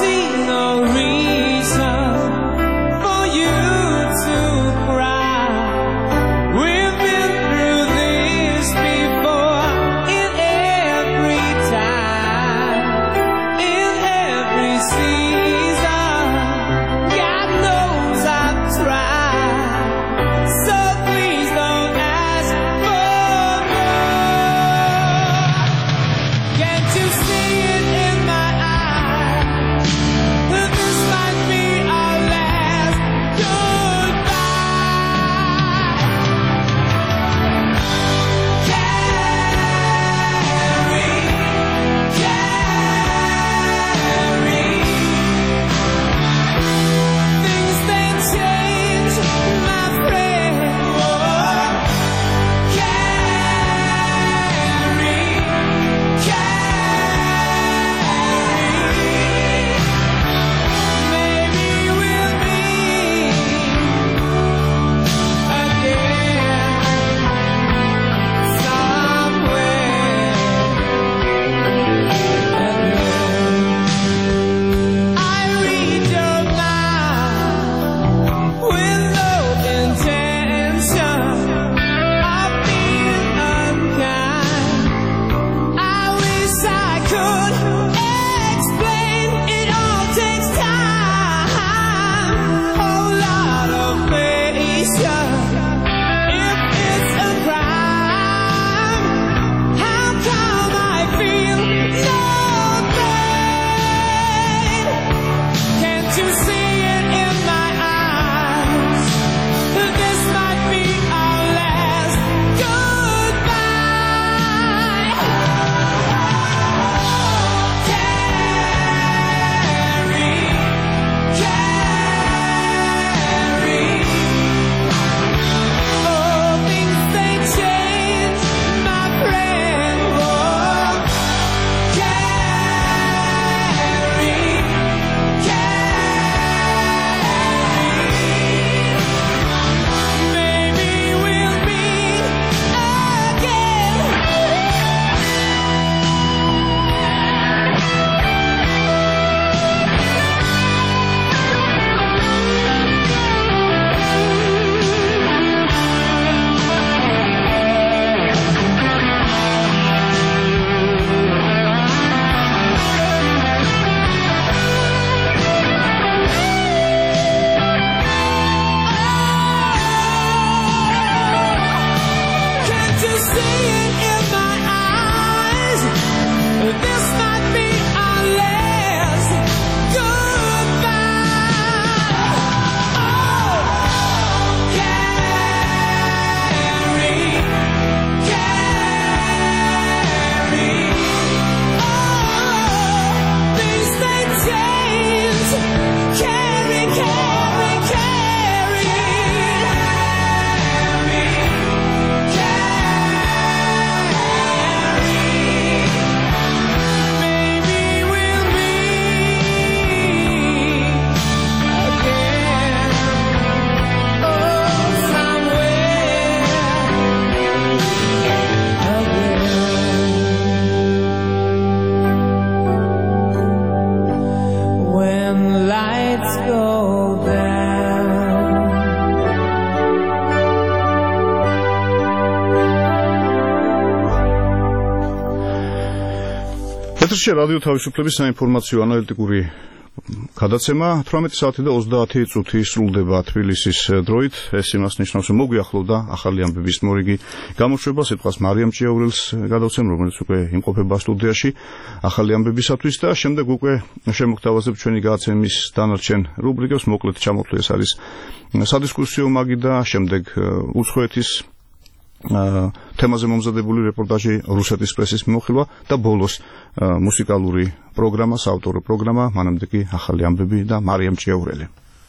ეთერში რადიო თავისუფლების საინფორმაციო ანალიტიკური გადაცემა თვრამეტი საათი და ოცდაათი წუთი სრულდება თბილისის დროით. ეს იმას ნიშნავს, რომ მოგვიახლოვდა ახალი ამბების მორიგი გამოშვება. სიტყვას მარიამ ჭიაურელს გადავცემ, რომელიც უკვე იმყოფება სტუდიაში ახალი ამბებისათვის და შემდეგ უკვე შემოგთავაზებ ჩვენი გადაცემის დანარჩენ რუბრიკებს. მოკლედ ჩამოთვლი ეს არის სადისკუსიო მაგი და შემდეგ უცხოეთის თემაზე მომზადებული რეპორტაჟი რუსეთის პრესის მიმოხილვა და ბოლოს მუსიკალური პროგრამა, საავტორო პროგრამა, მანამდე კი ახალი ამბები და მარიამ ჭიაურელი.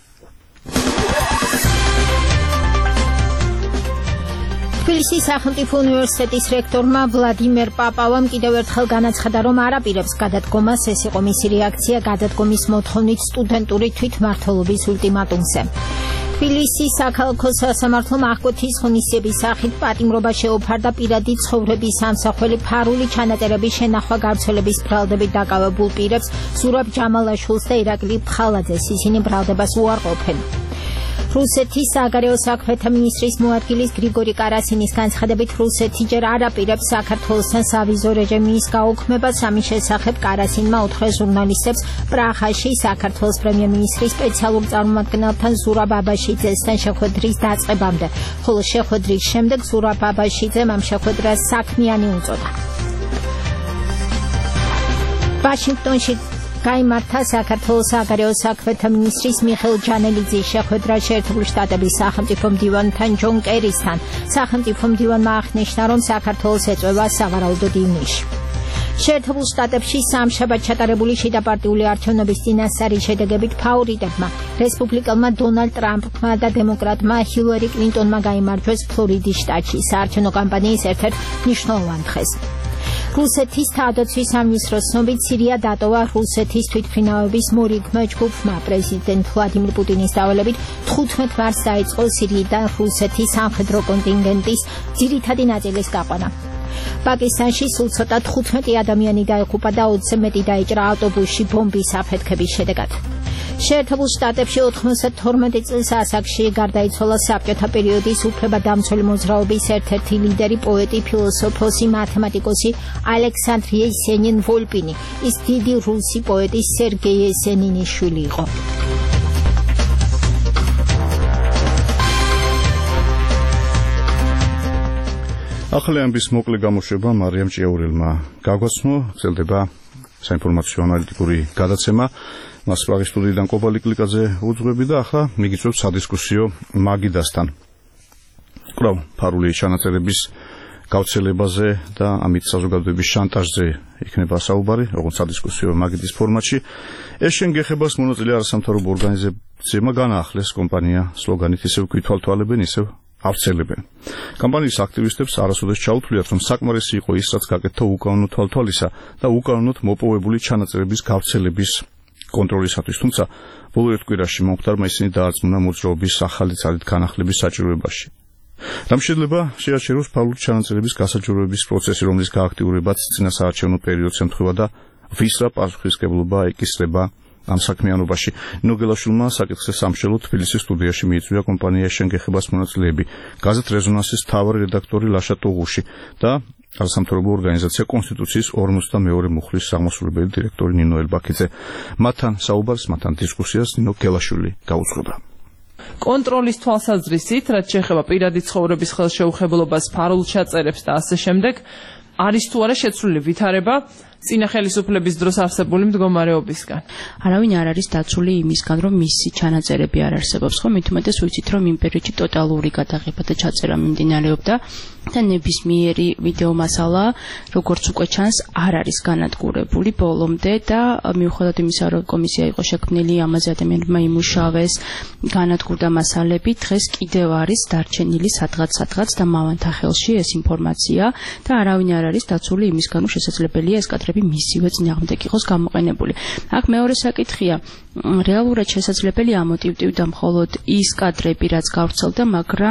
თბილისის სახელმწიფო უნივერსიტეტის რექტორმა ვლადიმერ პაპავამ კიდევ ერთხელ განაცხადა, რომ არ აპირებს გადადგომას. ეს იყო მისი რეაქცია გადადგომის მოთხოვნით სტუდენტური თვითმმართველობის ულტიმატუმზე. თბილისის საქალაქო სასამართლომ აღკვეთის ღონისძიების სახით პატიმრობა შეუფარდა პირადი ცხოვრების ამსახველი ფარული ჩანაწერების შენახვა გავრცელების ბრალდებით დაკავებულ პირებს, ზურაბ ჯამალაშვილს და ირაკლი ფხალაძეს. ისინი ბრალდებას უარყოფენ. რუსეთის საგარეო საქმეთა მინისტრის მოადგილის გრიგორი კარასინის განცხადებით, რუსეთი ჯერ არ აპირებს საქართველოსთან სავიზო რეჟიმის გაუქმებას. ამის შესახებ კარასინმა უთხრა ჟურნალისტებს პრაღაში საქართველოს პრემიერ-მინისტრის სპეციალურ წარმომადგენელთან ზურაბ აბაშიძესთან შეხვედრის დაწყებამდე, ხოლო შეხვედრის შემდეგ ზურაბ აბაშიძემ ამ შეხვედრას საქმიანი უწოდა. ვაშინგტონში გაიმართა საქართველოს საგარეო საქმეთა მინისტრის მიხეილ ჯანელიძის შეხვედრა შეერთებული შტატების სახელმწიფო მდივანთან ჯონ კერისთან. სახელმწიფო მდივანმა აღნიშნა, რომ საქართველოს ეწევა სავარაუდოდ ივნისში. შეერთებულ შტატებში სამშაბათ ჩატარებული შიდაპარტიული არჩევნების წინასწარი შედეგებით ფავორიტებმა, რესპუბლიკელმა დონალდ ტრამპმა და დემოკრატმა ჰილარი კლინტონმა გაიმარჯვეს ფლორიდის შტატში საარჩევნო კამპანიის ერთ-ერთ მნიშვნელოვან დღეს. რუსეთის თავდაცვის სამინისტროს ცნობით, სირია დატოვა რუსეთის თვითმფრინავების მორიგმა ჯგუფმა. პრეზიდენტ ვლადიმირ პუტინის დავალებით თხუთმეტ მარტს დაიწყო სირიიდან რუსეთის სამხედრო კონტინგენტის ძირითადი ნაწილის გაყვანა. პაკისტანში სულ ცოტა თხუთმეტი ადამიანი დაიღუპა და ოცზე მეტი დაიჭრა ავტობუსში ბომბის აფეთქების შედეგად. შეერთებულ შტატებში ოთხმოცდათორმეტი წლის ასაკში გარდაიცვალა საბჭოთა პერიოდის უფლებადამცველი მოძრაობის ერთ-ერთი ლიდერი, პოეტი, ფილოსოფოსი, მათემატიკოსი ალექსანდრ ესენინ ვოლპინი. ის დიდი რუსი პოეტის სერგეი ესენინის შვილი იყო. ახალი ამბის მოკლე გამოშვება მარიამ ჭიაურელმა გაგვაცნო. გრძელდება საინფორმაციო ანალიტიკური გადაცემა. მას პრაღის სტუდიიდან კობალი კლიკაძე უძღვები და ახლა მიგიწევთ სადისკუსიო მაგიდასთან. კვლავ ფარული ჩანაწერების გავრცელებაზე და ამით საზოგადოების შანტაჟზე იქნება საუბარი, როგორც სადისკუსიო მაგიდის ფორმატში. ეს შენ გეხებას მონაწილე არასამთავრობო ორგანიზაციებმა განაახლეს კომპანია სლოგანით ისევ გვითვალთვალებენ, ისევ ავრცელებენ. კამპანიის აქტივისტებს არასოდეს ჩაუთვლიათ, რომ საკმარისი იყო ის, რაც გაკეთდა უკანონო თვალთვალისა და უკანონოდ მოპოვებული ჩანაწერების გავრცელების კონტროლისათვის, თუმცა ბოლო ერთ კვირაში მომხდარმა ისინი დაარწმუნა მოძრაობის ახალი ძალით განახლების საჭიროებაში. რამ შეიძლება შეაჩეროს ფარული ჩანაწერების გასაჯვარების პროცესი, რომლის გააქტიურებაც წინასაარჩევნო პერიოდს ემთხვევა და ვის რა პასუხისმგებლობა ეკისრება ამ საქმიანობაში. ნოგელაშვილმა საკითხზე სამშელო თბილისის სტუდიაში მიიწვია კომპანია შენ გეხებას მონაწილეები, გაზეთ რეზონანსის მთავარი რედაქტორი ლაშა ტუღუში და არასამთავრობო ორგანიზაცია კონსტიტუციის ორმოცდამეორე მუხლის აღმასრულებელი დირექტორი ნინო ელბაქიძე. მათთან საუბარს, მათთან დისკუსიას ნინო გელაშვილი გაუძღვება. კონტროლის თვალსაზრისით, რაც შეეხება პირადი ცხოვრების ხელშეუხებლობას, ფარულ ჩაწერებს და ასე შემდეგ, არის თუ არა შეცვლილი ვითარება წინა ხელისუფლების დროს არსებული მდგომარეობისგან? არავინ არ არის დაცული იმისგან, რომ მისი ჩანაწერები არ არსებობს, ხო? მით უმეტეს ვიცით, რომ იმ პერიოდში ტოტალური გადაღება და ჩაწერა მიმდინარეობდა და ნებისმიერი ვიდეო მასალა, როგორც უკვე ჩანს, არ არის განადგურებული ბოლომდე და მიუხედავად იმისა, რომ კომისია იყო შექმნილი, ამაზე ადამიანებმა იმუშავეს, განადგურდა მასალები, დღეს კიდევ არის დარჩენილი სადღაც სადღაც და მავანთა ხელში ეს ინფორმაცია და არავინ არ არის დაცული იმისგან, რომ შესაძლებელია ეს კადრები მისივე წინააღმდეგ იყოს გამოყენებული. აქ მეორე საკითხია, რეალურად შესაძლებელია ამოტივტივდა მხოლოდ ის კადრები, რაც გავრცელდა, მაგრამ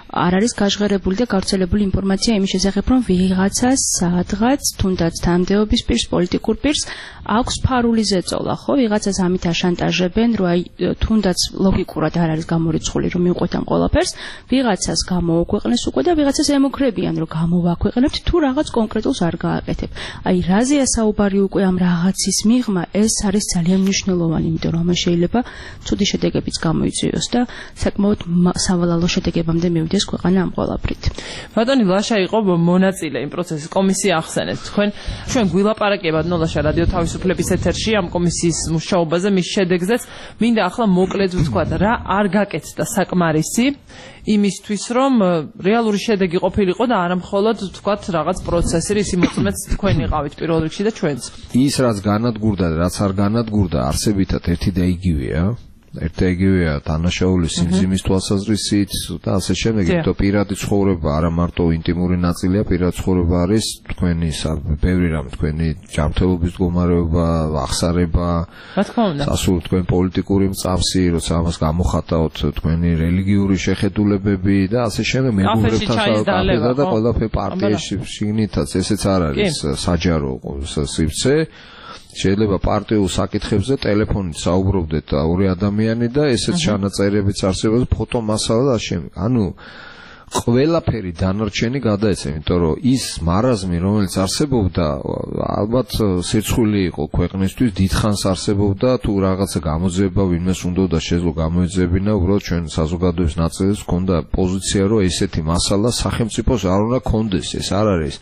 არ არის გაჟღერებული და გავრცელებული ინფორმაცია იმის შესახებ, რომ ვიღაცას სადღაც, თუნდაც თანამდებობის პირს, პოლიტიკურ პირს აქვს ფარული ზეწოლა, ხო? ვიღაცას ამით აშანტაჟებენ, რომ აი თუნდაც ლოგიკურად არ არის გამორიცხული, რომ მიუყვეთ ამ ყველაფერს, ვიღაცას გამოუქვეყნეს უკვე და ვიღაცას ემუქრებიან, რომ გამოვაქვეყნებთ, თუ რაღაც კონკრეტულს არ გააკეთებ. აი რაზეა საუბარი უკვე ამ რაღაცის მიღმა, ეს არის ძალიან მნიშვნელოვანი, იმიტომ რომ შეიძლება ცუდი შედეგებიც გამოიწვიოს და საკმაოდ სავალალო შედეგებამდე მივიდეს ქვეყანა ამ ყველაფრით. ბატონი ლაშა იყო მონაწილე იმ პროცესის კომისია ახსენეთ. თქვენ ჩვენ გვილაპარაკებად ნოლაშა რადიო თავისუფლების ეთერში ამ კომისიის მუშაობაზე, მის შედეგზეც მინდა ახლა მოკლედ ვთქვათ, რა არ გაკეთდა საკმარისი იმისთვის, რომ რეალური შედეგი ყოფილიყო და არა მხოლოდ ვთქვათ რაღაც პროცესი, რის იმოწმეც თქვენ იყავით პირველ რიგში და ჩვენც. ის რაც განადგურდა და რაც არ განადგურდა არსებითად ერთი და იგივეა. ერთი იგივეა დანაშაულის სიმძიმის თვალსაზრისით და ასე შემდეგ, იმიტომ პირადი ცხოვრება არა მარტო ინტიმური ნაწილია, პირადი ცხოვრება არის თქვენი ბევრი რამ, თქვენი ჯანმრთელობის მდგომარეობა, აღსარება, რა თქმა უნდა, სასურველი თქვენ პოლიტიკური მწავსი, როცა ამას გამოხატავთ, თქვენი რელიგიური შეხედულებები და ასე შემდეგ, მეგობრებთან საუბარია და ყველაფერი პარტიაში შიგნითაც ესეც არ არის საჯარო სივრცე. შეიძლება პარტიულ საკითხებზე ტელეფონით საუბრობდეთ და ორი ადამიანი და ესეც ჩანაწერებიც არსებობს, ფოტო მასალა და შემდეგ. ანუ ყველაფერი დანარჩენი გადაეცა, იმიტომ რომ ის მარაზმი, რომელიც არსებობდა, ალბათ სირცხვილი იყო ქვეყნისთვის, დიდხანს არსებობდა, თუ რაღაცა გამოძიება ვინმეს უნდა შეძლო გამოეძებინა, უბრალოდ ჩვენ საზოგადოების ნაწილს ჰქონდა პოზიცია, რომ ესეთი მასალა სახელმწიფოს არ უნდა კონდეს, ეს არ არის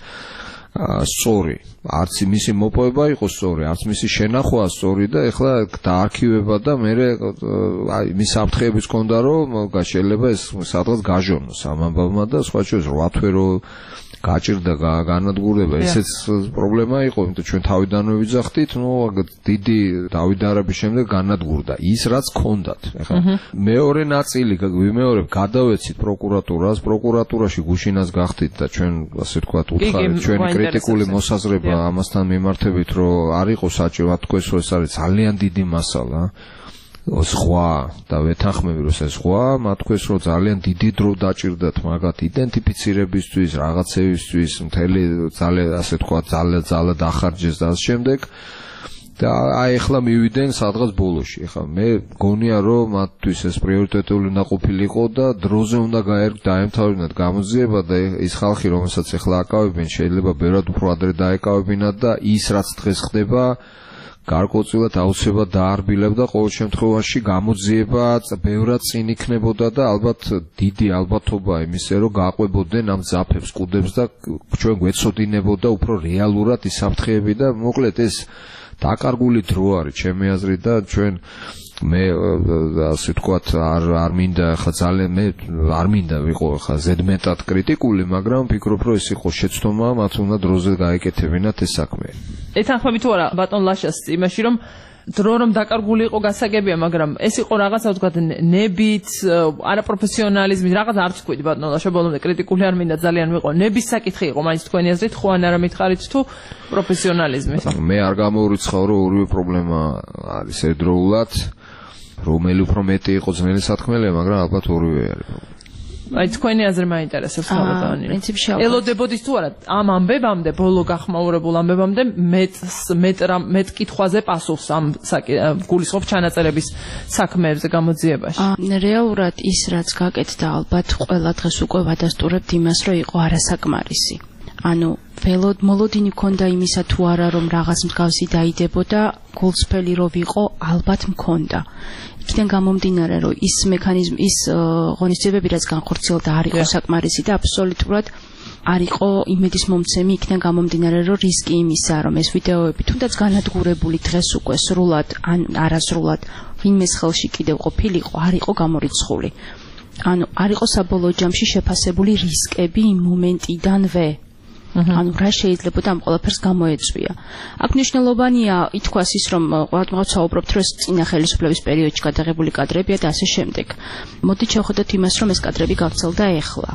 სწორი, არც მისი მოპოვება იყო სწორი, არც მისი შენახვა სწორი და ეხლა დაარქივება და მე აი მის საფრთხეებიც ჰქონდა, რომ შეიძლება ეს სადღაც გაჟონოს ამ ამბავმა და სხვა შორის რვა თვე რო გაჭირდა განადგურება, ესეც პრობლემა იყო, იმიტომ ჩვენ თავიდანვე ვიძახდით, ნუ დიდი დავიდარების შემდეგ განადგურდა ის რაც ჰქონდათ. ეხლა მეორე ნაწილი ვიმეორებ, გადავეცით პროკურატურას, პროკურატურაში გუშინას გახდით და ჩვენ ასე ვთქვათ, უთხარით ჩვენი კრიტიკული მოსაზრება ამასთან მიმართებით, რომ არ იყო საჭირო თქვენს, რომ ეს არის ძალიან დიდი მასალა. სხვა და ვეთანხმები რომ ეს სხვა მათქვეს რომ ძალიან დიდი დრო დაჭირდათ მაგათ იდენტიფიცირებისთვის, რაღაცებისთვის, მთელი ძალე ასე თქვა ძალე ძალე დახარჯეს და ამ შემდეგ და აი ახლა მივიდნენ სადღაც ბოლოში. ახლა მე გონია რომ მათთვის ეს პრიორიტეტული უნდა ყოფილიყო და დროზე უნდა დაემთავრებინათ გამოძიება და ის ხალხი რომელსაც ახლა აკავებენ შეიძლება ბევრად უფრო ადრე დაეკავებინათ და ის რაც დღეს ხდება გარკვეულწილად აუცილებლად დაარბილებდა, ყოველ შემთხვევაში გამოძიება ბევრად წინ იქნებოდა და ალბათ დიდი ალბათობა იმისა, რომ გაყვებოდნენ ამ ძაფებს, კუდებს და ჩვენ გვეცოდინებოდა უფრო რეალურად ის საფრთხეები და მოკლედ ეს დაკარგული დრო არის ჩემი აზრით და ჩვენ მე ასე ვთქვათ არ არ მინდა ხა ძალიან მე არ მინდა ვიყო ხა ზედმეტად კრიტიკული, მაგრამ ვფიქრობ რომ ეს იყო შეცდომა, მათ უნდა დროზე გაეკეთებინათ ეს საქმე. ეთანხმები თუ არა ბატონ ლაშას იმაში რომ დრო რომ დაკარგული იყო გასაგებია, მაგრამ ეს იყო რაღაცა ვთქვათ ნებით, არაპროფესიონალიზმით, რაღაც არ თქვით ბატონ ლაშა ბოლომდე კრიტიკული არ მინდა ძალიან ვიყო. ნების საკითხი იყო მაინც თქვენი აზრით, ხო ან არა მითხარით თუ პროფესიონალიზმით? მე არ გამოურიცხავ რომ ორივე პრობლემა არის ერთდროულად. რომელი უფრო მეტი იყო ძნელი სათქმელია, მაგრამ ალბათ ორივე არის. აი თქვენი აზრი მაინტერესებს ბატონი. პრინციპში ელოდებოდით თუ არა ამ ამბებამდე, ბოლო გახმაურებულ ამბებამდე მეტ მეტ მეტ კითხვაზე პასუხს ამ გულისხმობ ჩანაწერების საქმეებზე გამოძიებაში. რეალურად ის რაც გაკეთდა, ალბათ ყველა დღეს უკვე ვადასტურებთ იმას, რომ იყო არასაკმარისი. ანუ ველოდ მოლოდინი ქონდა იმისა თუ არა რომ რაღაც მსგავსი დაიდებოდა, გულწრფელი რო ვიყო, ალბათ მქონდა. იქიდან გამომდინარე რომ ის მექანიზმი, ის ღონისძიებები რაც განხორციელდა არ იყო საკმარისი და აბსოლუტურად არ იყო იმედის მომცემი, იქიდან გამომდინარე რომ რისკი იმისა რომ ეს ვიდეოები თუნდაც განადგურებული დღეს უკვე სრულად ან არასრულად ვინმეს ხელში კიდევ ყოფილიყო, არ იყო გამორიცხული. ანუ არ იყო საბოლოო ჯამში შეფასებული რისკები იმ მომენტიდანვე. ანუ რა შეიძლება ამ ყველაფერს გამოეწვია. აქ მნიშვნელოვანია ითქვას ის, რომ ყოველდღიურად საუბრობთ, რომ ეს წინა ხელისუფლების პერიოდში გადაღებული კადრებია და ასე შემდეგ. მოდით შევხედოთ იმას, რომ ეს კადრები გავრცელდა ეხლა.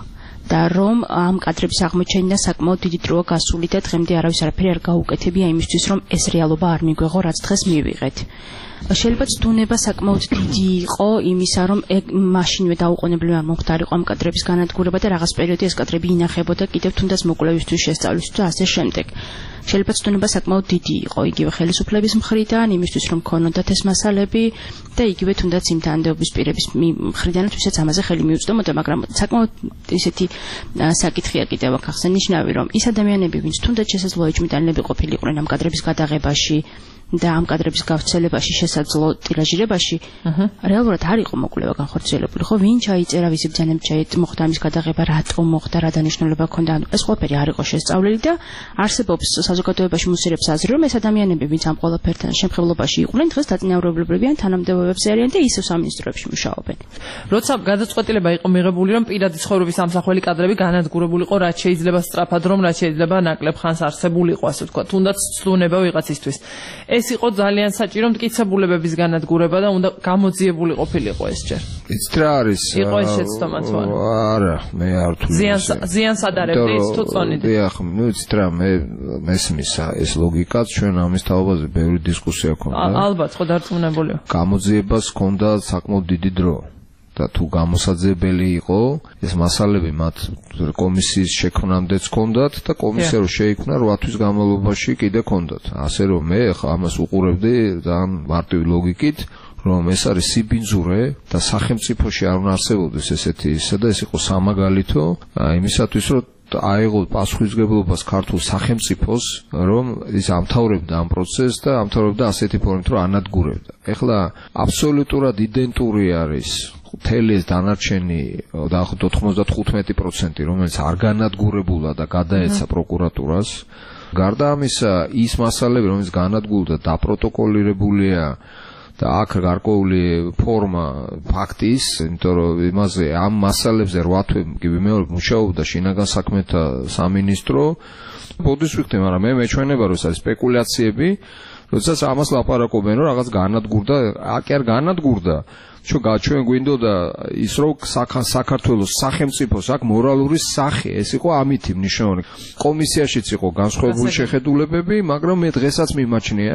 და რომ ამ კადრების აღმოჩენა საკმაოდ დიდი დროა გასული და დღემდე არავის არაფერი არ გაუკეთებია იმისთვის, რომ ეს რეალობა არ მიგვეღო, რაც დღეს მივიღეთ. შეიძლება ცდუნება საკმაოდ დიდი იყო იმისა, რომ მაშინვე დაუყოვნებლივ არ მომხდარიყო ამ კადრების განადგურება და რაღაც პერიოდი ეს კადრები ინახებოდა კიდევ თუნდაც მოკვლევისთვის, შესწავლისთვის და ასე შემდეგ. შეიძლება ცდუნება საკმაოდ დიდი იყო იგივე ხელისუფლების მხრიდან, იმისთვის რომ ქონოდათ ეს მასალები და იგივე თუნდაც იმ თანამდებობის პირების მხრიდანაც, ვისაც ამაზე ხელი მიუწვდომოდა, მაგრამ საკმაოდ ისეთი საკითხია კიდევ აქ აღსანიშნავი, რომ ის ადამიანები, ვინც თუნდაც შესაძლოა ეჭვმიტანილები ყოფილიყვნენ ამ კადრების გადაღებაში და ამ კადრების გავრცელებაში, შესაძლო ტირაჟირებაში, რეალურად არ იყო მოკვლევა განხორციელებული, ხო, ვინ ჩაიწერა, ვისი ბრძანებით მოხდა ამის გადაღება, რატომ მოხდა, რა დანიშნულება ჰქონდა, ეს ყველაფერი არ იყო შესწავლილი და არსებობს საზოგადოებაში მუსირებს აზრი, რომ ეს ადამიანები, ვინც ამ ყველაფერთან შემხებლობაში იყვნენ, დღეს დაწინაურებლებები ან თანამდებობებზე არიან და ისევ სამინისტროებში მუშაობენ. როცა გადაწყვეტილება იყო მიღებული, რომ პირადი ცხოვრების ამსახველი კადრები განადგურებულიყო, რაც შეიძლება სწრაფად, რომ რაც შეიძლება ნაკლებ ხანს არსებულიყო, ასე ვთქვათ, თუნდაც ცდუნება ვიღაცისთვის. ეს იყო ძალიან საჭირო მტკიცებულებების განადგურება და უნდა გამოძიებული ყოფილიყო ეს ჯერ. იცით რა არის? იყო ეს შეცდომა თუ არა? არა, მე არ თუ ზიანს ზიანს ადარებდი ის თუ წონით. დიახ, ნუ იცით რა, მე მესმის ეს ლოგიკაც ჩვენ ამის თაობაზე ბევრი დისკუსია ქონდა. ალბათ, ხო დარწმუნებულია. გამოძიებას ქონდა საკმაოდ დიდი დრო. და თუ გამოსაძებელი იყო ეს მასალები მათ კომისიის შექმნამდეც ჰქონდათ და კომისია რო შეიქმნა რვა თვის განმავლობაში კიდე ჰქონდათ. ასე რომ მე ხა ამას უყურებდი ძალიან მარტივი ლოგიკით, რომ ეს არის სიბინძურე და სახელმწიფოში არ უნდა არსებობდეს ესეთი ისა და ეს იყო სამაგალითო იმისათვის, რომ აიღო პასუხისმგებლობას ქართულ სახელმწიფოს, რომ ის ამთავრებდა ამ პროცესს და ამთავრებდა ასეთი ფორმით, რომ ანადგურებდა. ეხლა აბსოლუტურად იდენტური არის მთელი ეს დანარჩენი დაახლოებით ოთხმოცდათხუთმეტი პროცენტი, რომელიც არ განადგურებულა და გადაეცა პროკურატურას. გარდა ამისა, ის მასალები, რომელიც განადგურდა და დაპროტოკოლირებულია და აქ გარკვეული ფორმა ფაქტის, იმიტომ რომ იმაზე ამ მასალებზე რვა თვე ვიმეორებ მუშაობდა შინაგან საქმეთა სამინისტრო. ბოდის ვიხდი, მაგრამ მე მეჩვენება, რომ ეს არის სპეკულაციები, როდესაც ამას ლაპარაკობენ, რომ რაღაც განადგურდა, აქ არ განადგურდა. ჩვენ გვინდოდა ის რომ საქართველოს სახელმწიფოს აქ მორალური სახე, ეს იყო ამითი მნიშვნელოვანი. კომისიაშიც იყო განსხვავებული შეხედულებები, მაგრამ მე დღესაც მიმაჩნია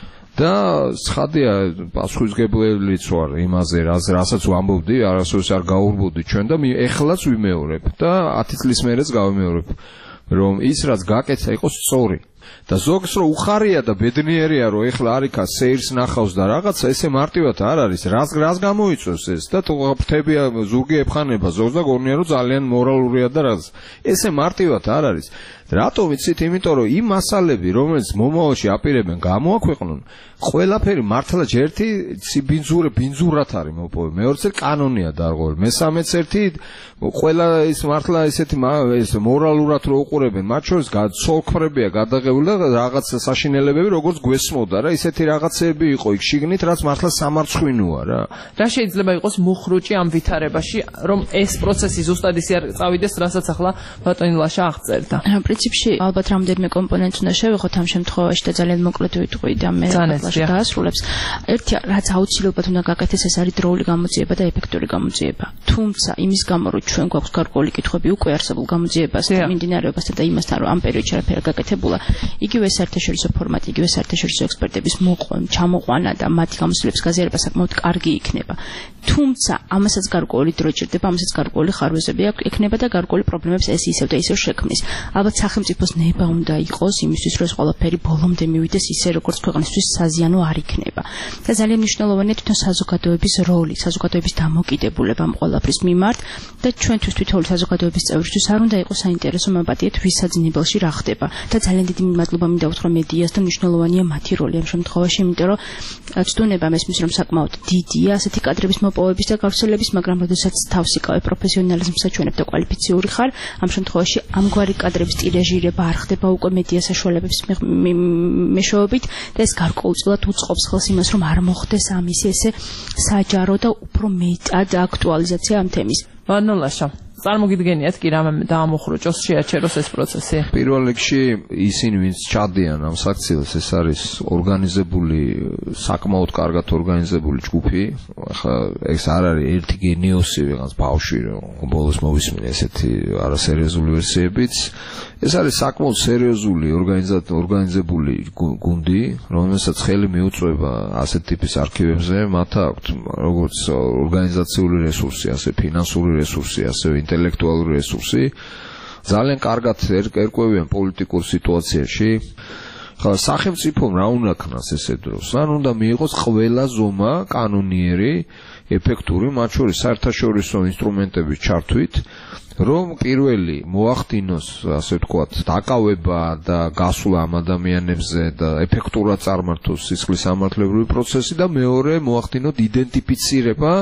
და ცხადია პასუხისმგებელიც ვარ იმაზე, რასაც ვამბობდი, არასოდეს არ გაურბოდი ჩვენ და ეხლაც ვიმეორებ და ათი წლის მერეც გავიმეორებ, რომ ის რაც გაკეთა იყო სწორი. და ზოგს რო უხარია და ბედნიერია რომ ეხლა არიქა სეირს ნახავს და რაღაცა ესე მარტივად არ არის რას რას გამოიწვევს ეს და თუ ფრთები ზურგი ებხანება ზოგს და გონია რომ ძალიან მორალურია და რაღაც ესე მარტივად არ არის რატო ვიცით იმიტომ რომ იმ მასალები რომელიც მომავალში აპირებენ გამოაქვეყნონ ყველაფერი მართლა ჯერთი ბინძურე ბინძურად არის მოპოვე მეორეც კანონია დარღვევილი მესამეც ერთი ყველა ის მართლა ესეთი ეს მორალურად რო უყურებენ მათ შორის ცოლქმრებია გადაღებული და რაღაც საშინელებები როგორც გვესმოდა რა ისეთი რაღაცები იყო იქ შიგნით რაც მართლა სამარცხვინოა რა რა შეიძლება იყოს მუხრუჭი ამ ვითარებაში რომ ეს პროცესი ზუსტად ისე არ წავიდეს რასაც ახლა ბატონი ლაშა აღწერდა პრინციპში ალბათ რამდენიმე კომპონენტს უნდა შევეხოთ ამ შემთხვევაში და ძალიან მოკლედ ვიტყვი და მე ლაშა დაასრულებს ერთი რაც აუცილებლად უნდა გაკეთდეს ეს არის დროული გამოძიება და ეფექტური გამოძიება თუმცა იმის გამო რომ ჩვენ გვაქვს გარკვეული კითხვები უკვე არსებულ გამოძიებასთან მიმდინარეობასთან და იმასთან რომ ამ პერიოდში არაფერი გაკეთებულა იგივე საერთაშორისო ფორმატი იგივე საერთაშორისო ექსპერტების მოყვან ჩამოყვანა და მათი გამოსვლების გაზიარება საკმაოდ კარგი იქნება თუმცა ამასაც გარკვეული დრო ჭირდება ამასაც გარკვეული ხარვეზები აქვს ექნება და გარკვეული პრობლემებს ეს ისევ და ისევ შექმნის ალბათ სახელმწიფოს ნება უნდა იყოს იმისთვის რომ ეს ყველაფერი ბოლომდე მივიდეს ისე როგორც ქვეყნისთვის საზიანო არ იქნება და ძალიან მნიშვნელოვანია თვითონ საზოგადოების როლი საზოგადოების დამოკიდებულება ამ ყველაფრის მიმართ და ჩვენთვის თვითონ საზოგადოების წევრისთვის არ უნდა იყოს საინტერესო მაპატიეთ ვისაძინებელში რა ხდება და ძალიან დიდი მადლობა მინდა უთხრა მედიას და მნიშვნელოვანია მათი როლი ამ შემთხვევაში იმიტომ რომ ცდუნება მესმის რომ საკმაოდ დიდია ასეთი კადრების მოპოვების და გავრცელების მაგრამ როდესაც თავს იკავე პროფესიონალიზმს საჩვენებ და კვალიფიციური ხარ ამ შემთხვევაში ამგვარი კადრების ტირაჟირება არ ხდება უკვე მედია საშუალებების მეშვეობით და ეს გარკვეულწილად უწყობს ხელს იმას რომ არ მოხდეს ამის ესე საჯარო და უფრო მეტად აქტუალიზაცია ამ თემის ბანოლაშა წარმოგიდგენიათ კი რამე დაამოხროჭოს შეაჩეროს ეს პროცესი? პირველ რიგში ისინი ვინც ჩადიან ამ საქციელს, ეს არის ორგანიზებული, საკმაოდ კარგად ორგანიზებული ჯგუფი. ახლა ეს არ არის ერთი გენიოსი ვიღაც ბავშვი, რომ ბოლოს მოვისმინე ესეთი არასერიოზული ვერსიებიც. ეს არის საკმაოდ სერიოზული ორგანიზებული გუნდი, რომელსაც ხელი მიუწვება ასეთ ტიპის არქივებზე. მათ აქვთ როგორც ორგანიზაციული რესურსი, ასე ფინანსური რესურსი, ასე ინტელექტუალური რესურსი. ძალიან კარგად ერკვევიან პოლიტიკურ სიტუაციაში. ხა სახელმწიფომ რა უნდა ქნას ესე დროს? ან უნდა მიიღოს ყველა ზომა კანონიერი, ეფექტური, მათ შორის საერთაშორისო ინსტრუმენტების ჩართვით, რომ პირველი მოახდინოს, ასე ვთქვათ, დაკავება და გასვლა ამ ადამიანებზე და ეფექტურად წარმართოს სისხლის სამართლებრივი პროცესი და მეორე მოახდინოთ იდენტიფიცირება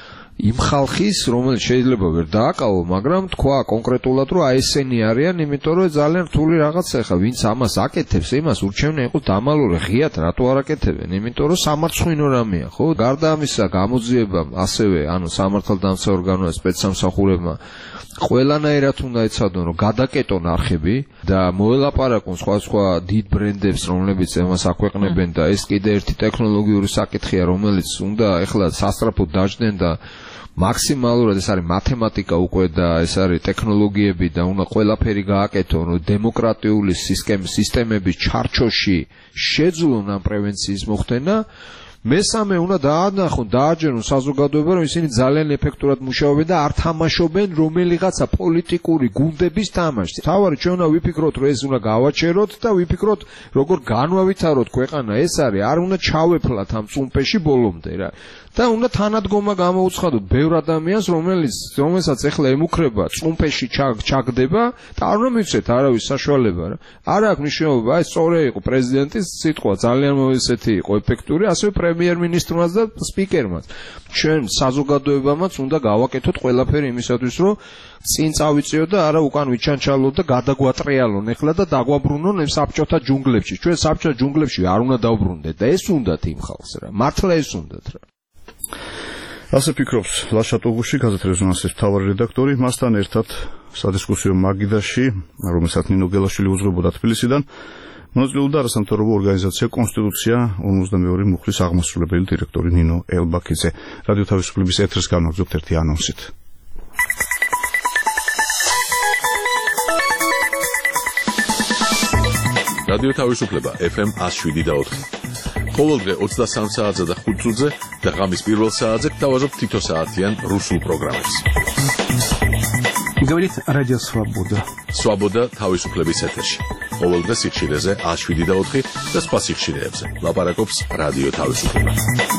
იმ ხალხის, რომელიც შეიძლება ვერ დააკავო, მაგრამ თქვა კონკრეტულად, რომ აი ესენი არიან, იმიტომ რომ ძალიან რთული რაღაცა ხა, ვინც ამას აკეთებს, იმას ურჩევნია იყოს დამალული, ღიად რატო არ აკეთებენ? იმიტომ რომ სამარცხვინო რამეა, ხო? გარდა ამისა, გამოძიება ასევე, ანუ სამართალდამცავ ორგანოა სპეცსამსახურებმა ყველანაირად უნდა ეცადონ, რომ გადაკეტონ არხები და მოელაპარაკონ სხვადასხვა დიდ ბრენდებს, რომლებიც ამას აქვეყნებენ და ეს კიდე ერთი ტექნოლოგიური საკითხია, რომელიც უნდა ეხლა სასწრაფოდ დაждენ და მაქსიმალურად ეს არის მათემატიკა უკვე და ეს არის ტექნოლოგიები და უნდა ყველაფერი გააკეთონ, რომ დემოკრატიული სისტემების ჩარჩოში შეძლონ ამ პრევენციის მოხდენა. მესამე უნდა დაანახონ, დააჯერონ საზოგადოება, რომ ისინი ძალიან ეფექტურად მუშაობენ და არ თამაშობენ რომელიღაცა პოლიტიკური გუნდების თამაშს. თავარი ჩვენ უნდა ვიფიქროთ, რომ ეს უნდა გავაჩეროთ და ვიფიქროთ, როგორ განვავითაროთ ქვეყანა. ეს არის, არ უნდა ჩავეფლათ ამ წუმპეში ბოლომდე რა. და უნდა თანადგომა გამოუცხადოთ ბევრ ადამიანს, რომელიც რომელსაც ეხლა ემუქრება, წუმპეში ჩაგდება და არ უნდა მივცეთ არავის საშუალება რა. არ აქვს მნიშვნელობა, აი სწორი იყო პრეზიდენტის სიტყვა, ძალიან ესეთი იყო ეფექტური, ასევე პრემიერ-მინისტრმაც და სპიკერმაც. ჩვენ საზოგადოებამაც უნდა გავაკეთოთ ყველაფერი იმისათვის, რომ წინ წავიწიოთ და არა უკან ვიჩანჩალოთ და გადაგვატრიალონ ეხლა და დაგვაბრუნონ ამ საბჭოთა ჯუნგლებში. ჩვენ საბჭოთა ჯუნგლებში არ უნდა დავბრუნდეთ და ეს უნდათ იმ ხალხს რა. მართლა ეს უნდათ რა. ასე ფიქრობს ლაშა ტუღუში, გაზეთ რეზონანსის მთავარი რედაქტორი, მასთან ერთად სადისკუსიო მაგიდაში, რომელსაც ნინო გელაშვილი უძღვებოდა თბილისიდან, მონაწილეობდა არასამთავრობო ორგანიზაცია კონსტიტუცია ორმოცდამეორი მუხლის აღმასრულებელი დირექტორი ნინო ელბაქიძე. რადიო თავისუფლების ეთერს განვაგრძობთ ერთი ანონსით. რადიო თავისუფლება ეფ ემ εκατო შვიდ და ოთხი. ყოველდღე ოცდასამ საათზე და ხუთ წუთზე და ღამის პირველ საათზე გთავაზობთ თითო საათიან რუსულ პროგრამებს. Говорит Радио Свобода. Свобода თავისუფლების ეთერში. ყოველდღე სიხშირეზე ათი შვიდ და ოთხი და სხვა სიხშირეებზე. ლაპარაკობს რადიო თავისუფლება.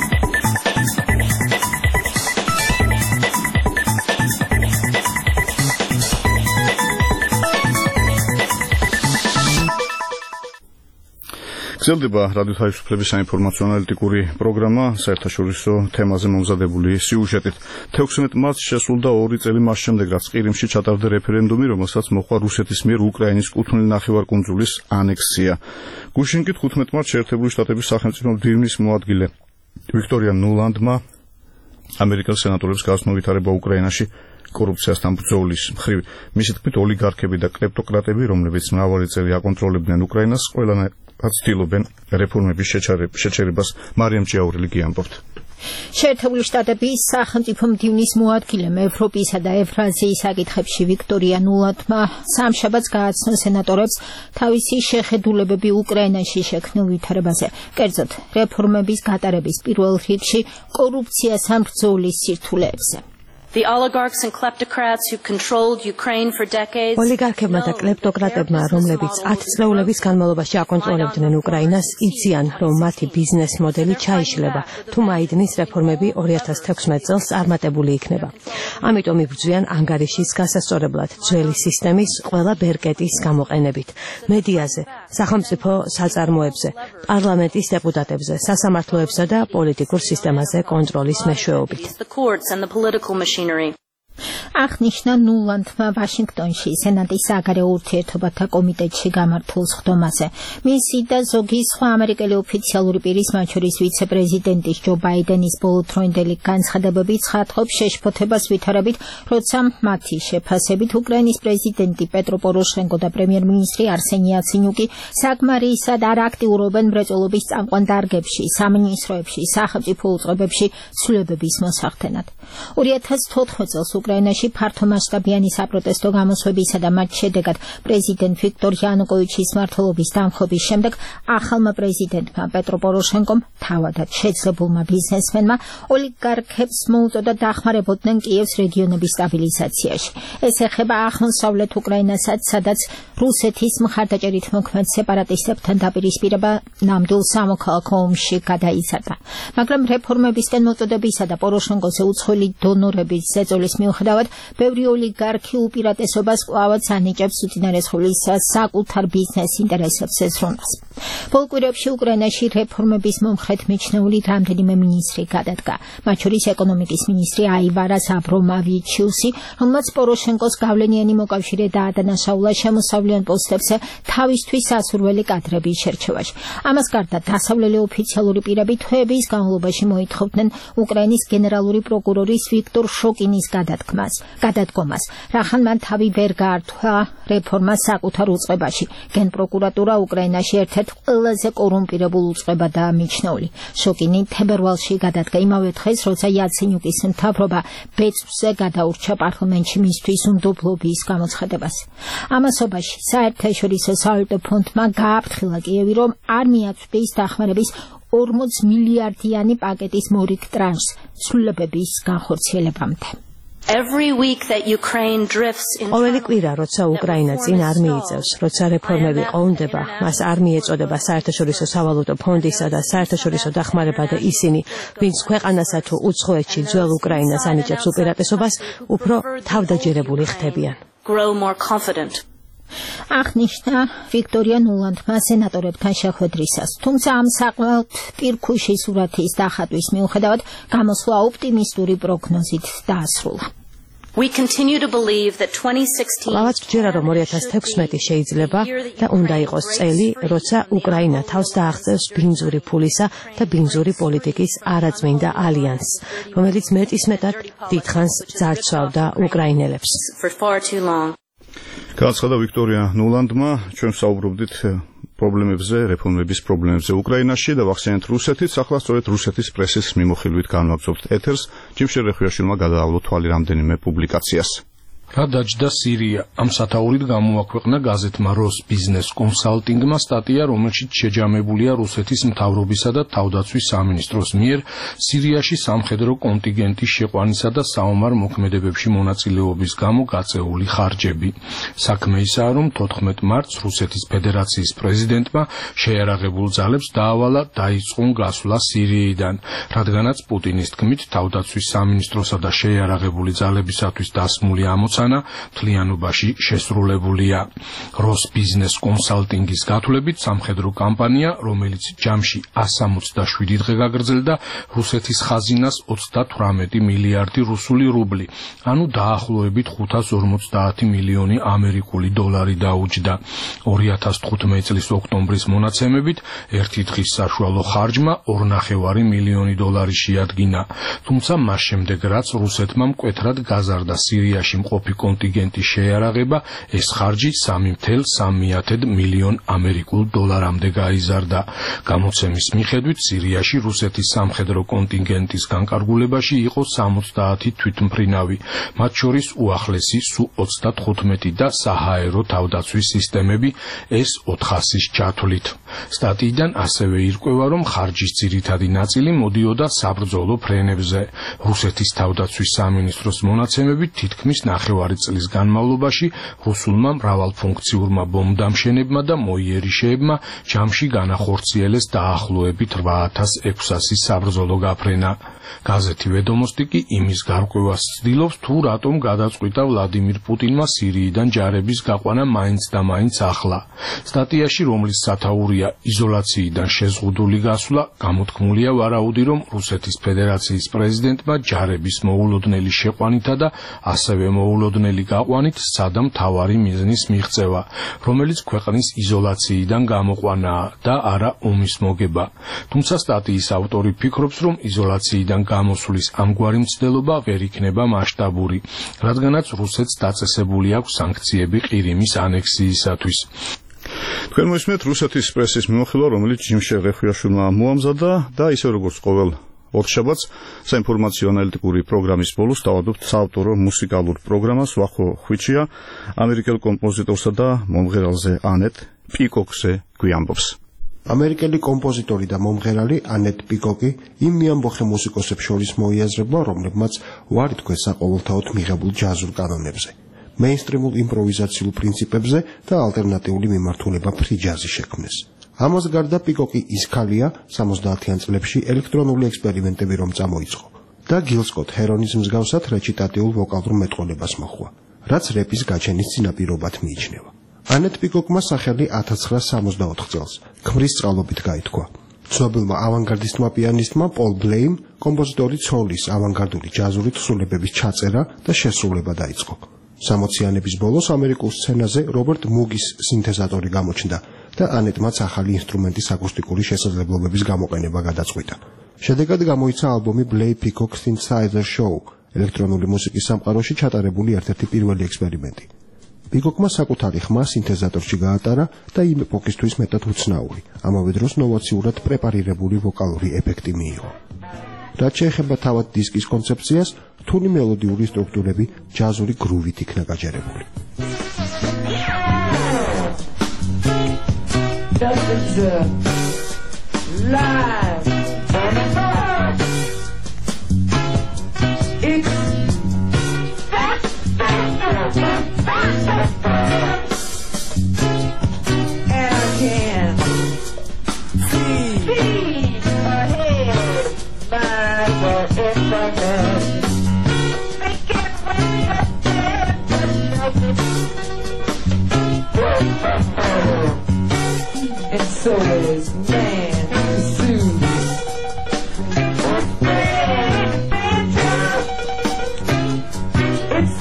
გრძელდება რადიო თავისუფლების საინფორმაციო ანალიტიკური პროგრამა საერთაშორისო თემაზე მომზადებული სიუჟეტით. თექვსმეტ მარტს შესრულდა ორი წელი მას შემდეგ, რაც ყირიმში ჩატარდა რეფერენდუმი, რომელსაც მოჰყვა რუსეთის მიერ უკრაინის კუთვნილი ნახევარკუნძულის ანექსია. გუშინკით ხუთმეტ მარტს შეერთებული შტატების სახელმწიფო მდივნის მოადგილე ვიქტორია ნულანდმა ამერიკელ სენატორებს გააცნო ვითარება უკრაინაში კორუფციასთან ბრძოლის მხრივ. მისი თქმით, ოლიგარქები და კლეპტოკრატები, რომლებიც მრავალი წელი აკონტროლებდნენ უკრაინას, ყველანაირ ცდილობენ რეფორმების შეჩერებას. მარიამ ჭიაურელი გიამბობთ. შეერთებული შტატების სახელმწიფო მდივნის მოადგილემ ევროპისა და ევრაზიის საკითხებში ვიქტორია ნულანდმა სამშაბათს გააცნო სენატორებს თავისი შეხედულებები უკრაინაში შექმნილ ვითარებაზე, კერძოდ რეფორმების გატარების პირველ რიგში კორუფციასთან ბრძოლის სირთულეებზე. The oligarchs and kleptocrats who controlled Ukraine for decades. ოლიგარქებმა და კლეპტოკრატებმა, რომლებიც ათი წლეულების განმავლობაში აკონტროლებდნენ უკრაინას, იციან, რომ მათი ბიზნეს მოდელი ჩაიშლება, თუ მაიდნის რეფორმები ორი ათას თექვსმეტ წელს წარმატებული იქნება. ამიტომ იბრძვიან ანგარიშის გასასწორებლად ძველი სისტემის ყველა ბერკეტის გამოყენებით, მედიაზე, სახელმწიფო საწარმოებზე, პარლამენტის დეპუტატებზე, სასამართლოებსა და პოლიტიკურ სისტემაზე კონტროლის მეშვეობით. აღნიშნა ნულანდმა ვაშინგტონში სენატის საგარეო ურთიერთობათა კომიტეტში გამართულ სხდომაზე. მისი და ზოგი სხვა ამერიკელი ოფიციალური პირის, მათ შორის ვიცე-პრეზიდენტის ჯო ბაიდენის ბოლოთროინდელი განცხადებები ცხადყოფს შეშფოთებას ვითარებით, როცა მათი შეფასებით უკრაინის პრეზიდენტი პეტრო პოროშენკო და პრემიერ-მინისტრი არსენი იაცენიუკი საკმარისად არ აქტიურობენ მრეწველობის წამყვან დარგებში, სამინისტროებში, სახელმწიფო უწყებებში ცვლილებების მოსახდენად. ორი ათას თოთხმეტ წელს უკრაინაში ფართომასშტაბიანი საპროტესტო გამოსვებისა და მათ შედეგად პრეზიდენტ ვიქტორ იანუკოვიჩის მმართველობის დამხობის შემდეგ ახალმა პრეზიდენტმა პეტრო პოროშენკომ თავადად შეძლებულმა ბიზნესმენმა ოლიგარქებს მოუწოდა დახმარებოდნენ კიევს რეგიონების სტაბილიზაციაში. ეს ეხება აღმოსავლეთ უკრაინასაც, სადაც რუსეთის მხარდაჭერით მოქმედ სეპარატისტებთან დაპირისპირება ნამდვილ სამოქალაქო ომში გადაიზარდა. მაგრამ რეფორმებისკენ მოწოდებისა და პოროშენკოზე უცხოელი დონორების ზეწოლის მიუხედავად, ბევრი ოლიგარქი უპირატესობას კვლავაც ანიჭებს უწინარესხულის საკუთარ ბიზნეს ინტერესებს ეზრუნავს. ბოლო კვირებში უკრაინაში რეფორმების მომხრედ მიჩნეული რამდენიმე მინისტრი გადადგა, მათ შორის ეკონომიკის მინისტრი აივარა აბრომავიჩიუსი, რომელმაც პოროშენკოს გავლენიანი მოკავშირე დაადანაშაულა შემოსავლიან პოსტებზე თავისთვის ასურველი კადრების შერჩევაში. ამას გარდა დასავლელი ოფიციალური პირები თვეების განმავლობაში მოითხოვდნენ უკრაინის გენერალური პროკურორის ვიქტორ შოკინის გადადგმას, გადადგომას, რახან მან თავი ვერ გაართვა რეფორმას საკუთარ უწყებაში. გენპროკურატურა უკრაინაში ერთ-ერთ ყველაზე კორუმპირებულ უწყებადაა მიჩნეული. შოკინი თებერვალში გადადგა იმავე დღეს, როცა იაცენიუკის მთავრობა ბეწვზე გადაურჩა პარლამენტში მისთვის უნდობლობის გამოცხადებას. ამასობაში საერთაშორისო სავალუტო ფონდმა გააფრთხილა კიევი, რომ არ მიაწვდის დახმარების ორმოც მილიარდიანი პაკეტის მორიგ ტრანშს ცვლილებების განხორციელებამდე. ყოველი კვირა, როცა უკრაინა წინ არ მიიწევს, როცა რეფორმები ყოვნდება, მას არ მიეწოდება საერთაშორისო სავალუტო ფონდისა და საერთაშორისო დახმარება და ისინი, ვინც ქვეყანასა თუ უცხოეთში ძველ უკრაინას ანიჭებს უპირატესობას, უფრო თავდაჯერებული ხდებიან. აღნიშნა ვიქტორია ნულანდმა სენატორებთან შეხვედრისას, თუმცა ამ საკმაოდ პირქუში სურათის დახატვის მიუხედავად გამოსვლა ოპტიმისტური პროგნოზით დაასრულა. კვლავაც ვჯერა, რომ ორი ათას თექვსმეტი შეიძლება და უნდა იყოს წელი, როცა უკრაინა თავს დააღწევს ბინძური ფულისა და ბინძური პოლიტიკის არაწმინდა ალიანსს, რომელიც მეტისმეტად დიდხანს ძარცვავდა უკრაინელებს. განაცხადა ვიქტორია ნულანდმა, ჩვენ საუბრობდით პრობლემებზე, რეფორმების პრობლემებზე უკრაინაში და ვახსენეთ რუსეთიც, ახლა სწორედ რუსეთის პრესის მიმოხილვით განვაგრძობთ ეთერს, ჯიმშერ რეხვიაშვილმა გადაავლო თვალი რამდენიმე პუბლიკაციას. რა დაჯდა სირია? ამ სათაურით გამოაქვეყნა გაზეთმა როს ბიზნეს კონსალტინგმა სტატია, რომელშიც შეჯამებულია რუსეთის მთავრობისა და თავდაცვის სამინისტროს მიერ სირიაში სამხედრო კონტინგენტის შეყვანისა და საომარ მოქმედებებში მონაწილეობის გამო გაწეული ხარჯები. საქმე ისაა, რომ თოთხმეტ მარტს რუსეთის ფედერაციის პრეზიდენტმა შეიარაღებულ ძალებს დაავალა დაიწყონ გასვლა სირიიდან, რადგანაც პუტინის თქმით თავდაცვის სამინისტროსა და შეიარაღებული ძალებისათვის დასმული ამოცანა მთლიანობაში შესრულებულია. როს ბიზნეს კონსალტინგის გათვლებით სამხედრო კამპანია, რომელიც ჯამში εκατს სამოცდაშვიდი დღე გაგრძელდა, რუსეთის ხაზინას ოცდათვრამეტი მილიარდი რუსული რუბლი, ანუ დაახლოებით ხუთას ორმოცდაათი მილიონი ამერიკული დოლარი დაუჯდა. ორი ათას თხუთმეტი წლის ოქტომბრის მონაცემებით ერთი დღის საშუალო ხარჯმა ორნახევარი მილიონი დოლარი შეადგინა, თუმცა მას შემდეგ რაც რუსეთმა მკვეთრად გაზარდა სირიაში მყოფი კონტინგენტის შეიარაღება, ეს ხარჯი სამი ათეული სამი მილიონ ამერიკულ დოლარამდე გაიზარდა. გამოცემის მიხედვით სირიაში რუსეთის სამხედრო კონტინგენტის განკარგულებაში იყო სამოცდაათი თვითმფრინავი, მათ შორის უახლესი სუ ოცდათხუთმეტი და საჰაერო თავდაცვის სისტემები, ეს ოთხასის ჩათვლით. სტატიიდან ასევე ირკვევა, რომ ხარჯის ძირითადი ნაწილი მოდიოდა საბრძოლო ფრენებზე. რუსეთის თავდაცვის სამინისტროს მონაცემებით თითქმის ნახევარი წლის განმავლობაში რუსულმა მრავალფუნქციურმა ბომბდამშენებმა და მოიერიშეებმა ჯამში განახორციელეს დაახლოებით რვა ათას ექვსასი საბრძოლო გაფრენა. გაზეთი ვედომოსტი კი იმის გარკვევას ცდილობს, თუ რატომ გადაწყვიტა ვლადიმირ პუტინმა სირიიდან ჯარების გაყვანა მაინც და მაინც ახლა. სტატიაში, რომლის სათაურია იზოლაციიდან შეზღუდული გასვლა, გამოთქმულია ვარაუდი, რომ რუსეთის ფედერაციის პრეზიდენტმა ჯარების მოულოდნელი შეყვანითა და ასევე მოულოდნელი გაყვანით სცადა მთავარი მიზნის მიღწევა, რომელიც ქვეყნის იზოლაციიდან გამოყვანაა და არა ომის მოგება. თუმცა სტატიის ავტორი ფიქრობს, რომ იზოლაციიდან გამოსვლის ამგვარი მცდელობა ვერ იქნება მასშტაბური, რადგანაც რუსეთს დაწესებული აქვს სანქციები ყირიმის ანექსიისათვის. თქვენ მოისმენთ რუსეთის პრესის მიმოხილვა, რომელიც ჯიმშე ღეხვიაშვილმა მოამზადა და ისე როგორც ყოველ ოთხშაბათს საინფორმაციო ანალიტიკური პროგრამის ბოლოს დავადობთ საავტორო მუსიკალურ პროგრამას ვახო ხვიჩია ამერიკელ კომპოზიტორსა და მომღერალზე ანეტ პიკოკზე გვიამბობს. ამერიკელი კომპოზიტორი და მომღერალი ანეტ პიკოკი იმ მიამბოხე მუსიკოსებს შორის მოიაზრება, რომლებმაც უარი თქვეს საყოველთაოდ მიღებულ ჯაზურ კანონებზე, მეინსტრიმულ იმპროვიზაციულ პრინციპებზე და ალტერნატიული მიმართულება ფრი ჯაზის შექმნეს. ამას გარდა პიკოკი ის ქალია სამოცდაათიან წლებში ელექტრონული ექსპერიმენტები რომ წამოიწყო და გილ სკოტ ჰერონის მსგავსად რეჩიტატიულ ვოკალურ მეტყოლებას მოჰყვა, რაც რეპის გაჩენის წინაპირობად მიიჩნევა. ანეტ პიკოკმა სახელი ათას ცხრაასი სამოცდაოთხ წელს ქმრის წყალობით გაითქვა. ცნობილმა ავანგარდისტმა პიანისტმა პოლ ბლეიმ კომპოზიტორი ცოლის ავანგარდული ჯაზური თხზულებების ჩაწერა და შესრულება დაიწყო. სამოციანების ბოლოს ამერიკულ სცენაზე რობერტ მუგის სინთეზატორი გამოჩნდა და ანეტმაც ახალი ინსტრუმენტის აკუსტიკური შესაძლებლობების გამოყენება გადაწყვიტა. შედეგად გამოიცა ალბომი Play Peacock Synthesizer Show, ელექტრონული მუსიკის სამყაროში ჩატარებული ერთ-ერთი პირველი ექსპერიმენტი. პიკოკმა საკუთარი ხმა სინთეზატორში გაატარა და იმ ეპოქისთვის მეტად უცნაური, ამავე დროს ნოვაციურად პრეპარირებული ვოკალური ეფექტი მიიღო. რაც შეეხება თავად დისკის კონცეფციას, რთული მელოდიური სტრუქტურები ჯაზური გრუვით იქნა გაჯერებული. And so is man pursued. It's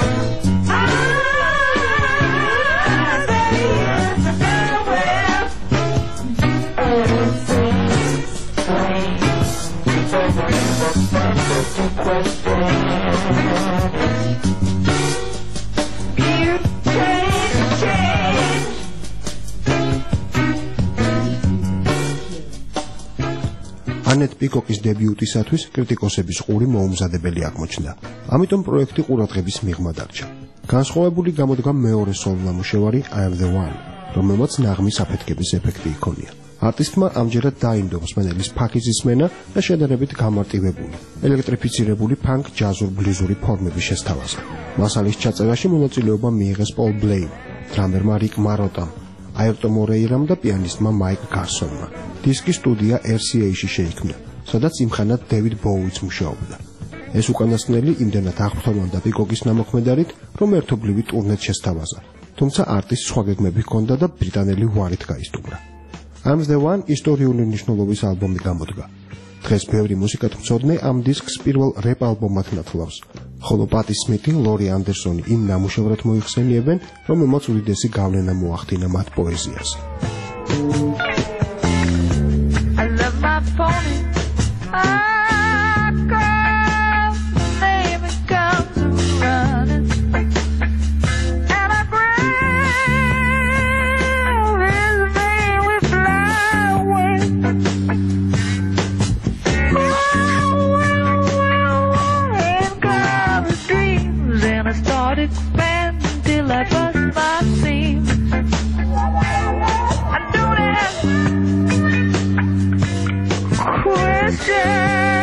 ანეტ პიკოკის დებიუტისათვის კრიტიკოსების ყური მოუმზადებელი აღმოჩნდა. ამიტომ პროექტი ყურადღების მიღმა დარჩა. განსხვავებული გამოდგა მეორე სოლო-ნამუშევარი I am the one, რომელმაც ნაღმის აფეთქების ეფექტი იქონია. არტისტმა ამჯერად დაინდო მსმენელის ფაქიზის სმენა და შედარებით გამარტივებული, ელექტრიფიცირებული ფანკ ჯაზურ ბლუზური ფორმების შესთავაზა. მასალის ჩაწერაში მონაწილეობა მიიღეს პოლ ბლეიმ, დრამერმა რიკ მაროტამ, აერტო მორეირამ და პიანისტმა მაიკ გარსონმა. დისკი სტუდია R C A-ში შეიქმნა, სადაც იმხანად დევიდ ბოუიც მუშაობდა. ეს უკანასკნელი იმდენად აღფრთოვანდა პიკოკის ნამოქმედარით, რომ ერთობლივი ტურნეც შესთავაზა. თუმცა არტისტს სხვა გეგმები ჰქონდა და ბრიტანელი უარით გაისტუმრა. I'm the one ისტორიული მნიშვნელობის ალბომი გამოდგა. დღეს ბევრი მუსიკათმცოდნე ამ დისკს პირველ რეპ ალბომად ნათლავს, ხოლო პატი სმითი, ლორი ანდერსონი იმ ნამუშევრად მოიხსენიებენ, რომელმაც უდიდესი გავლენა მოახდინა მათ პოეზიას. I love my pony. Yeah.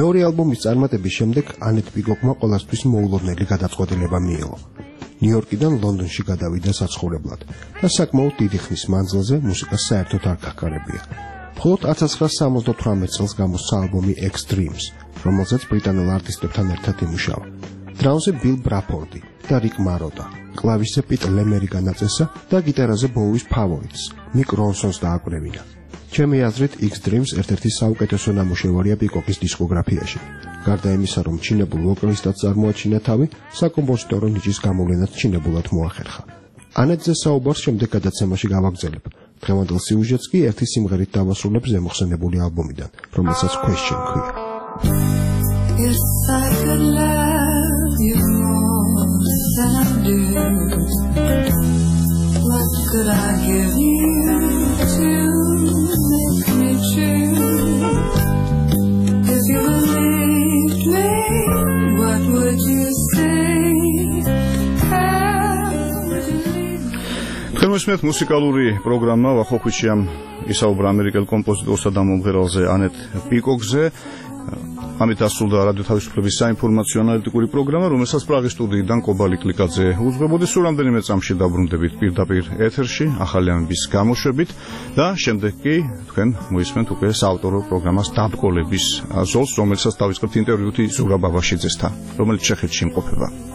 მეორე ალბომის წარმატების შემდეგ ანეტ პიკოკმა ყოველთვის მოულოდნელი გადაწყვეტილება მიიღო. ნიუ-იორკიდან ლონდონში გადავიდა საცხოვრებლად და საკმაოდ დიდი ხნის მანძილზე მუსიკას საერთოდ არ გახარებია. მხოლოდ ათას ცხრაასი სამოცდათვრამეტ წელს გამოსცა ალბომი Extremes, რომელზეც ბრიტანელ არტისტებთან ერთად იმუშავა. დრამზე ბილ ბრაფორდი და რიკ მაროტა, კლავიშზე პიტ ლემერი განაწესა და გიტარაზე ბოუის ფავორიტს, მიკ რონსონს დააკვრევინა. ჩემი აზრით Extremes ერთ-ერთი საუკეთესო ნამუშევარია პიკოკის დისკოგრაფიაში. გარდა იმისა, რომ ჩინებულ ვოკალისტად წარმოაჩინა თავი, საკომპოზიტორო ნიჭის გამოვლენაც ჩინებულად მოახერხა. ანეტზე საუბარს შემდეგ გადაცემაში გავაგრძელებ. დღევანდელ სიუჟეტს კი ერთი სიმღერით დავასრულებ ზემოხსენებული ალბომიდან, რომელსაც Question ქვია. Yes, I could love you more than I do. What could I give you to make me true? If you believed me, what would you say? Ხელმისმეთ მუსიკალური პროგრამა ვახოქვიჩიამ ისაუბრა ამერიკელ კომპოზიტორსა და მომღერალზე ანეტ პიკოკზე. ამით დასრულდა რადიო თავისუფლების საინფორმაციო ანალიტიკური პროგრამა, რომელსაც პრაღის სტუდიიდან კობალი კლიკაძე უძღვებოდი. სულ რამდენიმე წამში დაბრუნდებით პირდაპირ ეთერში ახალი ამბის გამოშვებით და შემდეგ კი თქვენ მოისმენთ უკვე საავტორო პროგრამას დაბკოლების ზოლს, რომელსაც დავიწყებთ ინტერვიუთი ზურაბ აბაშიძესთან, რომელიც ჩეხეთში იმყოფება.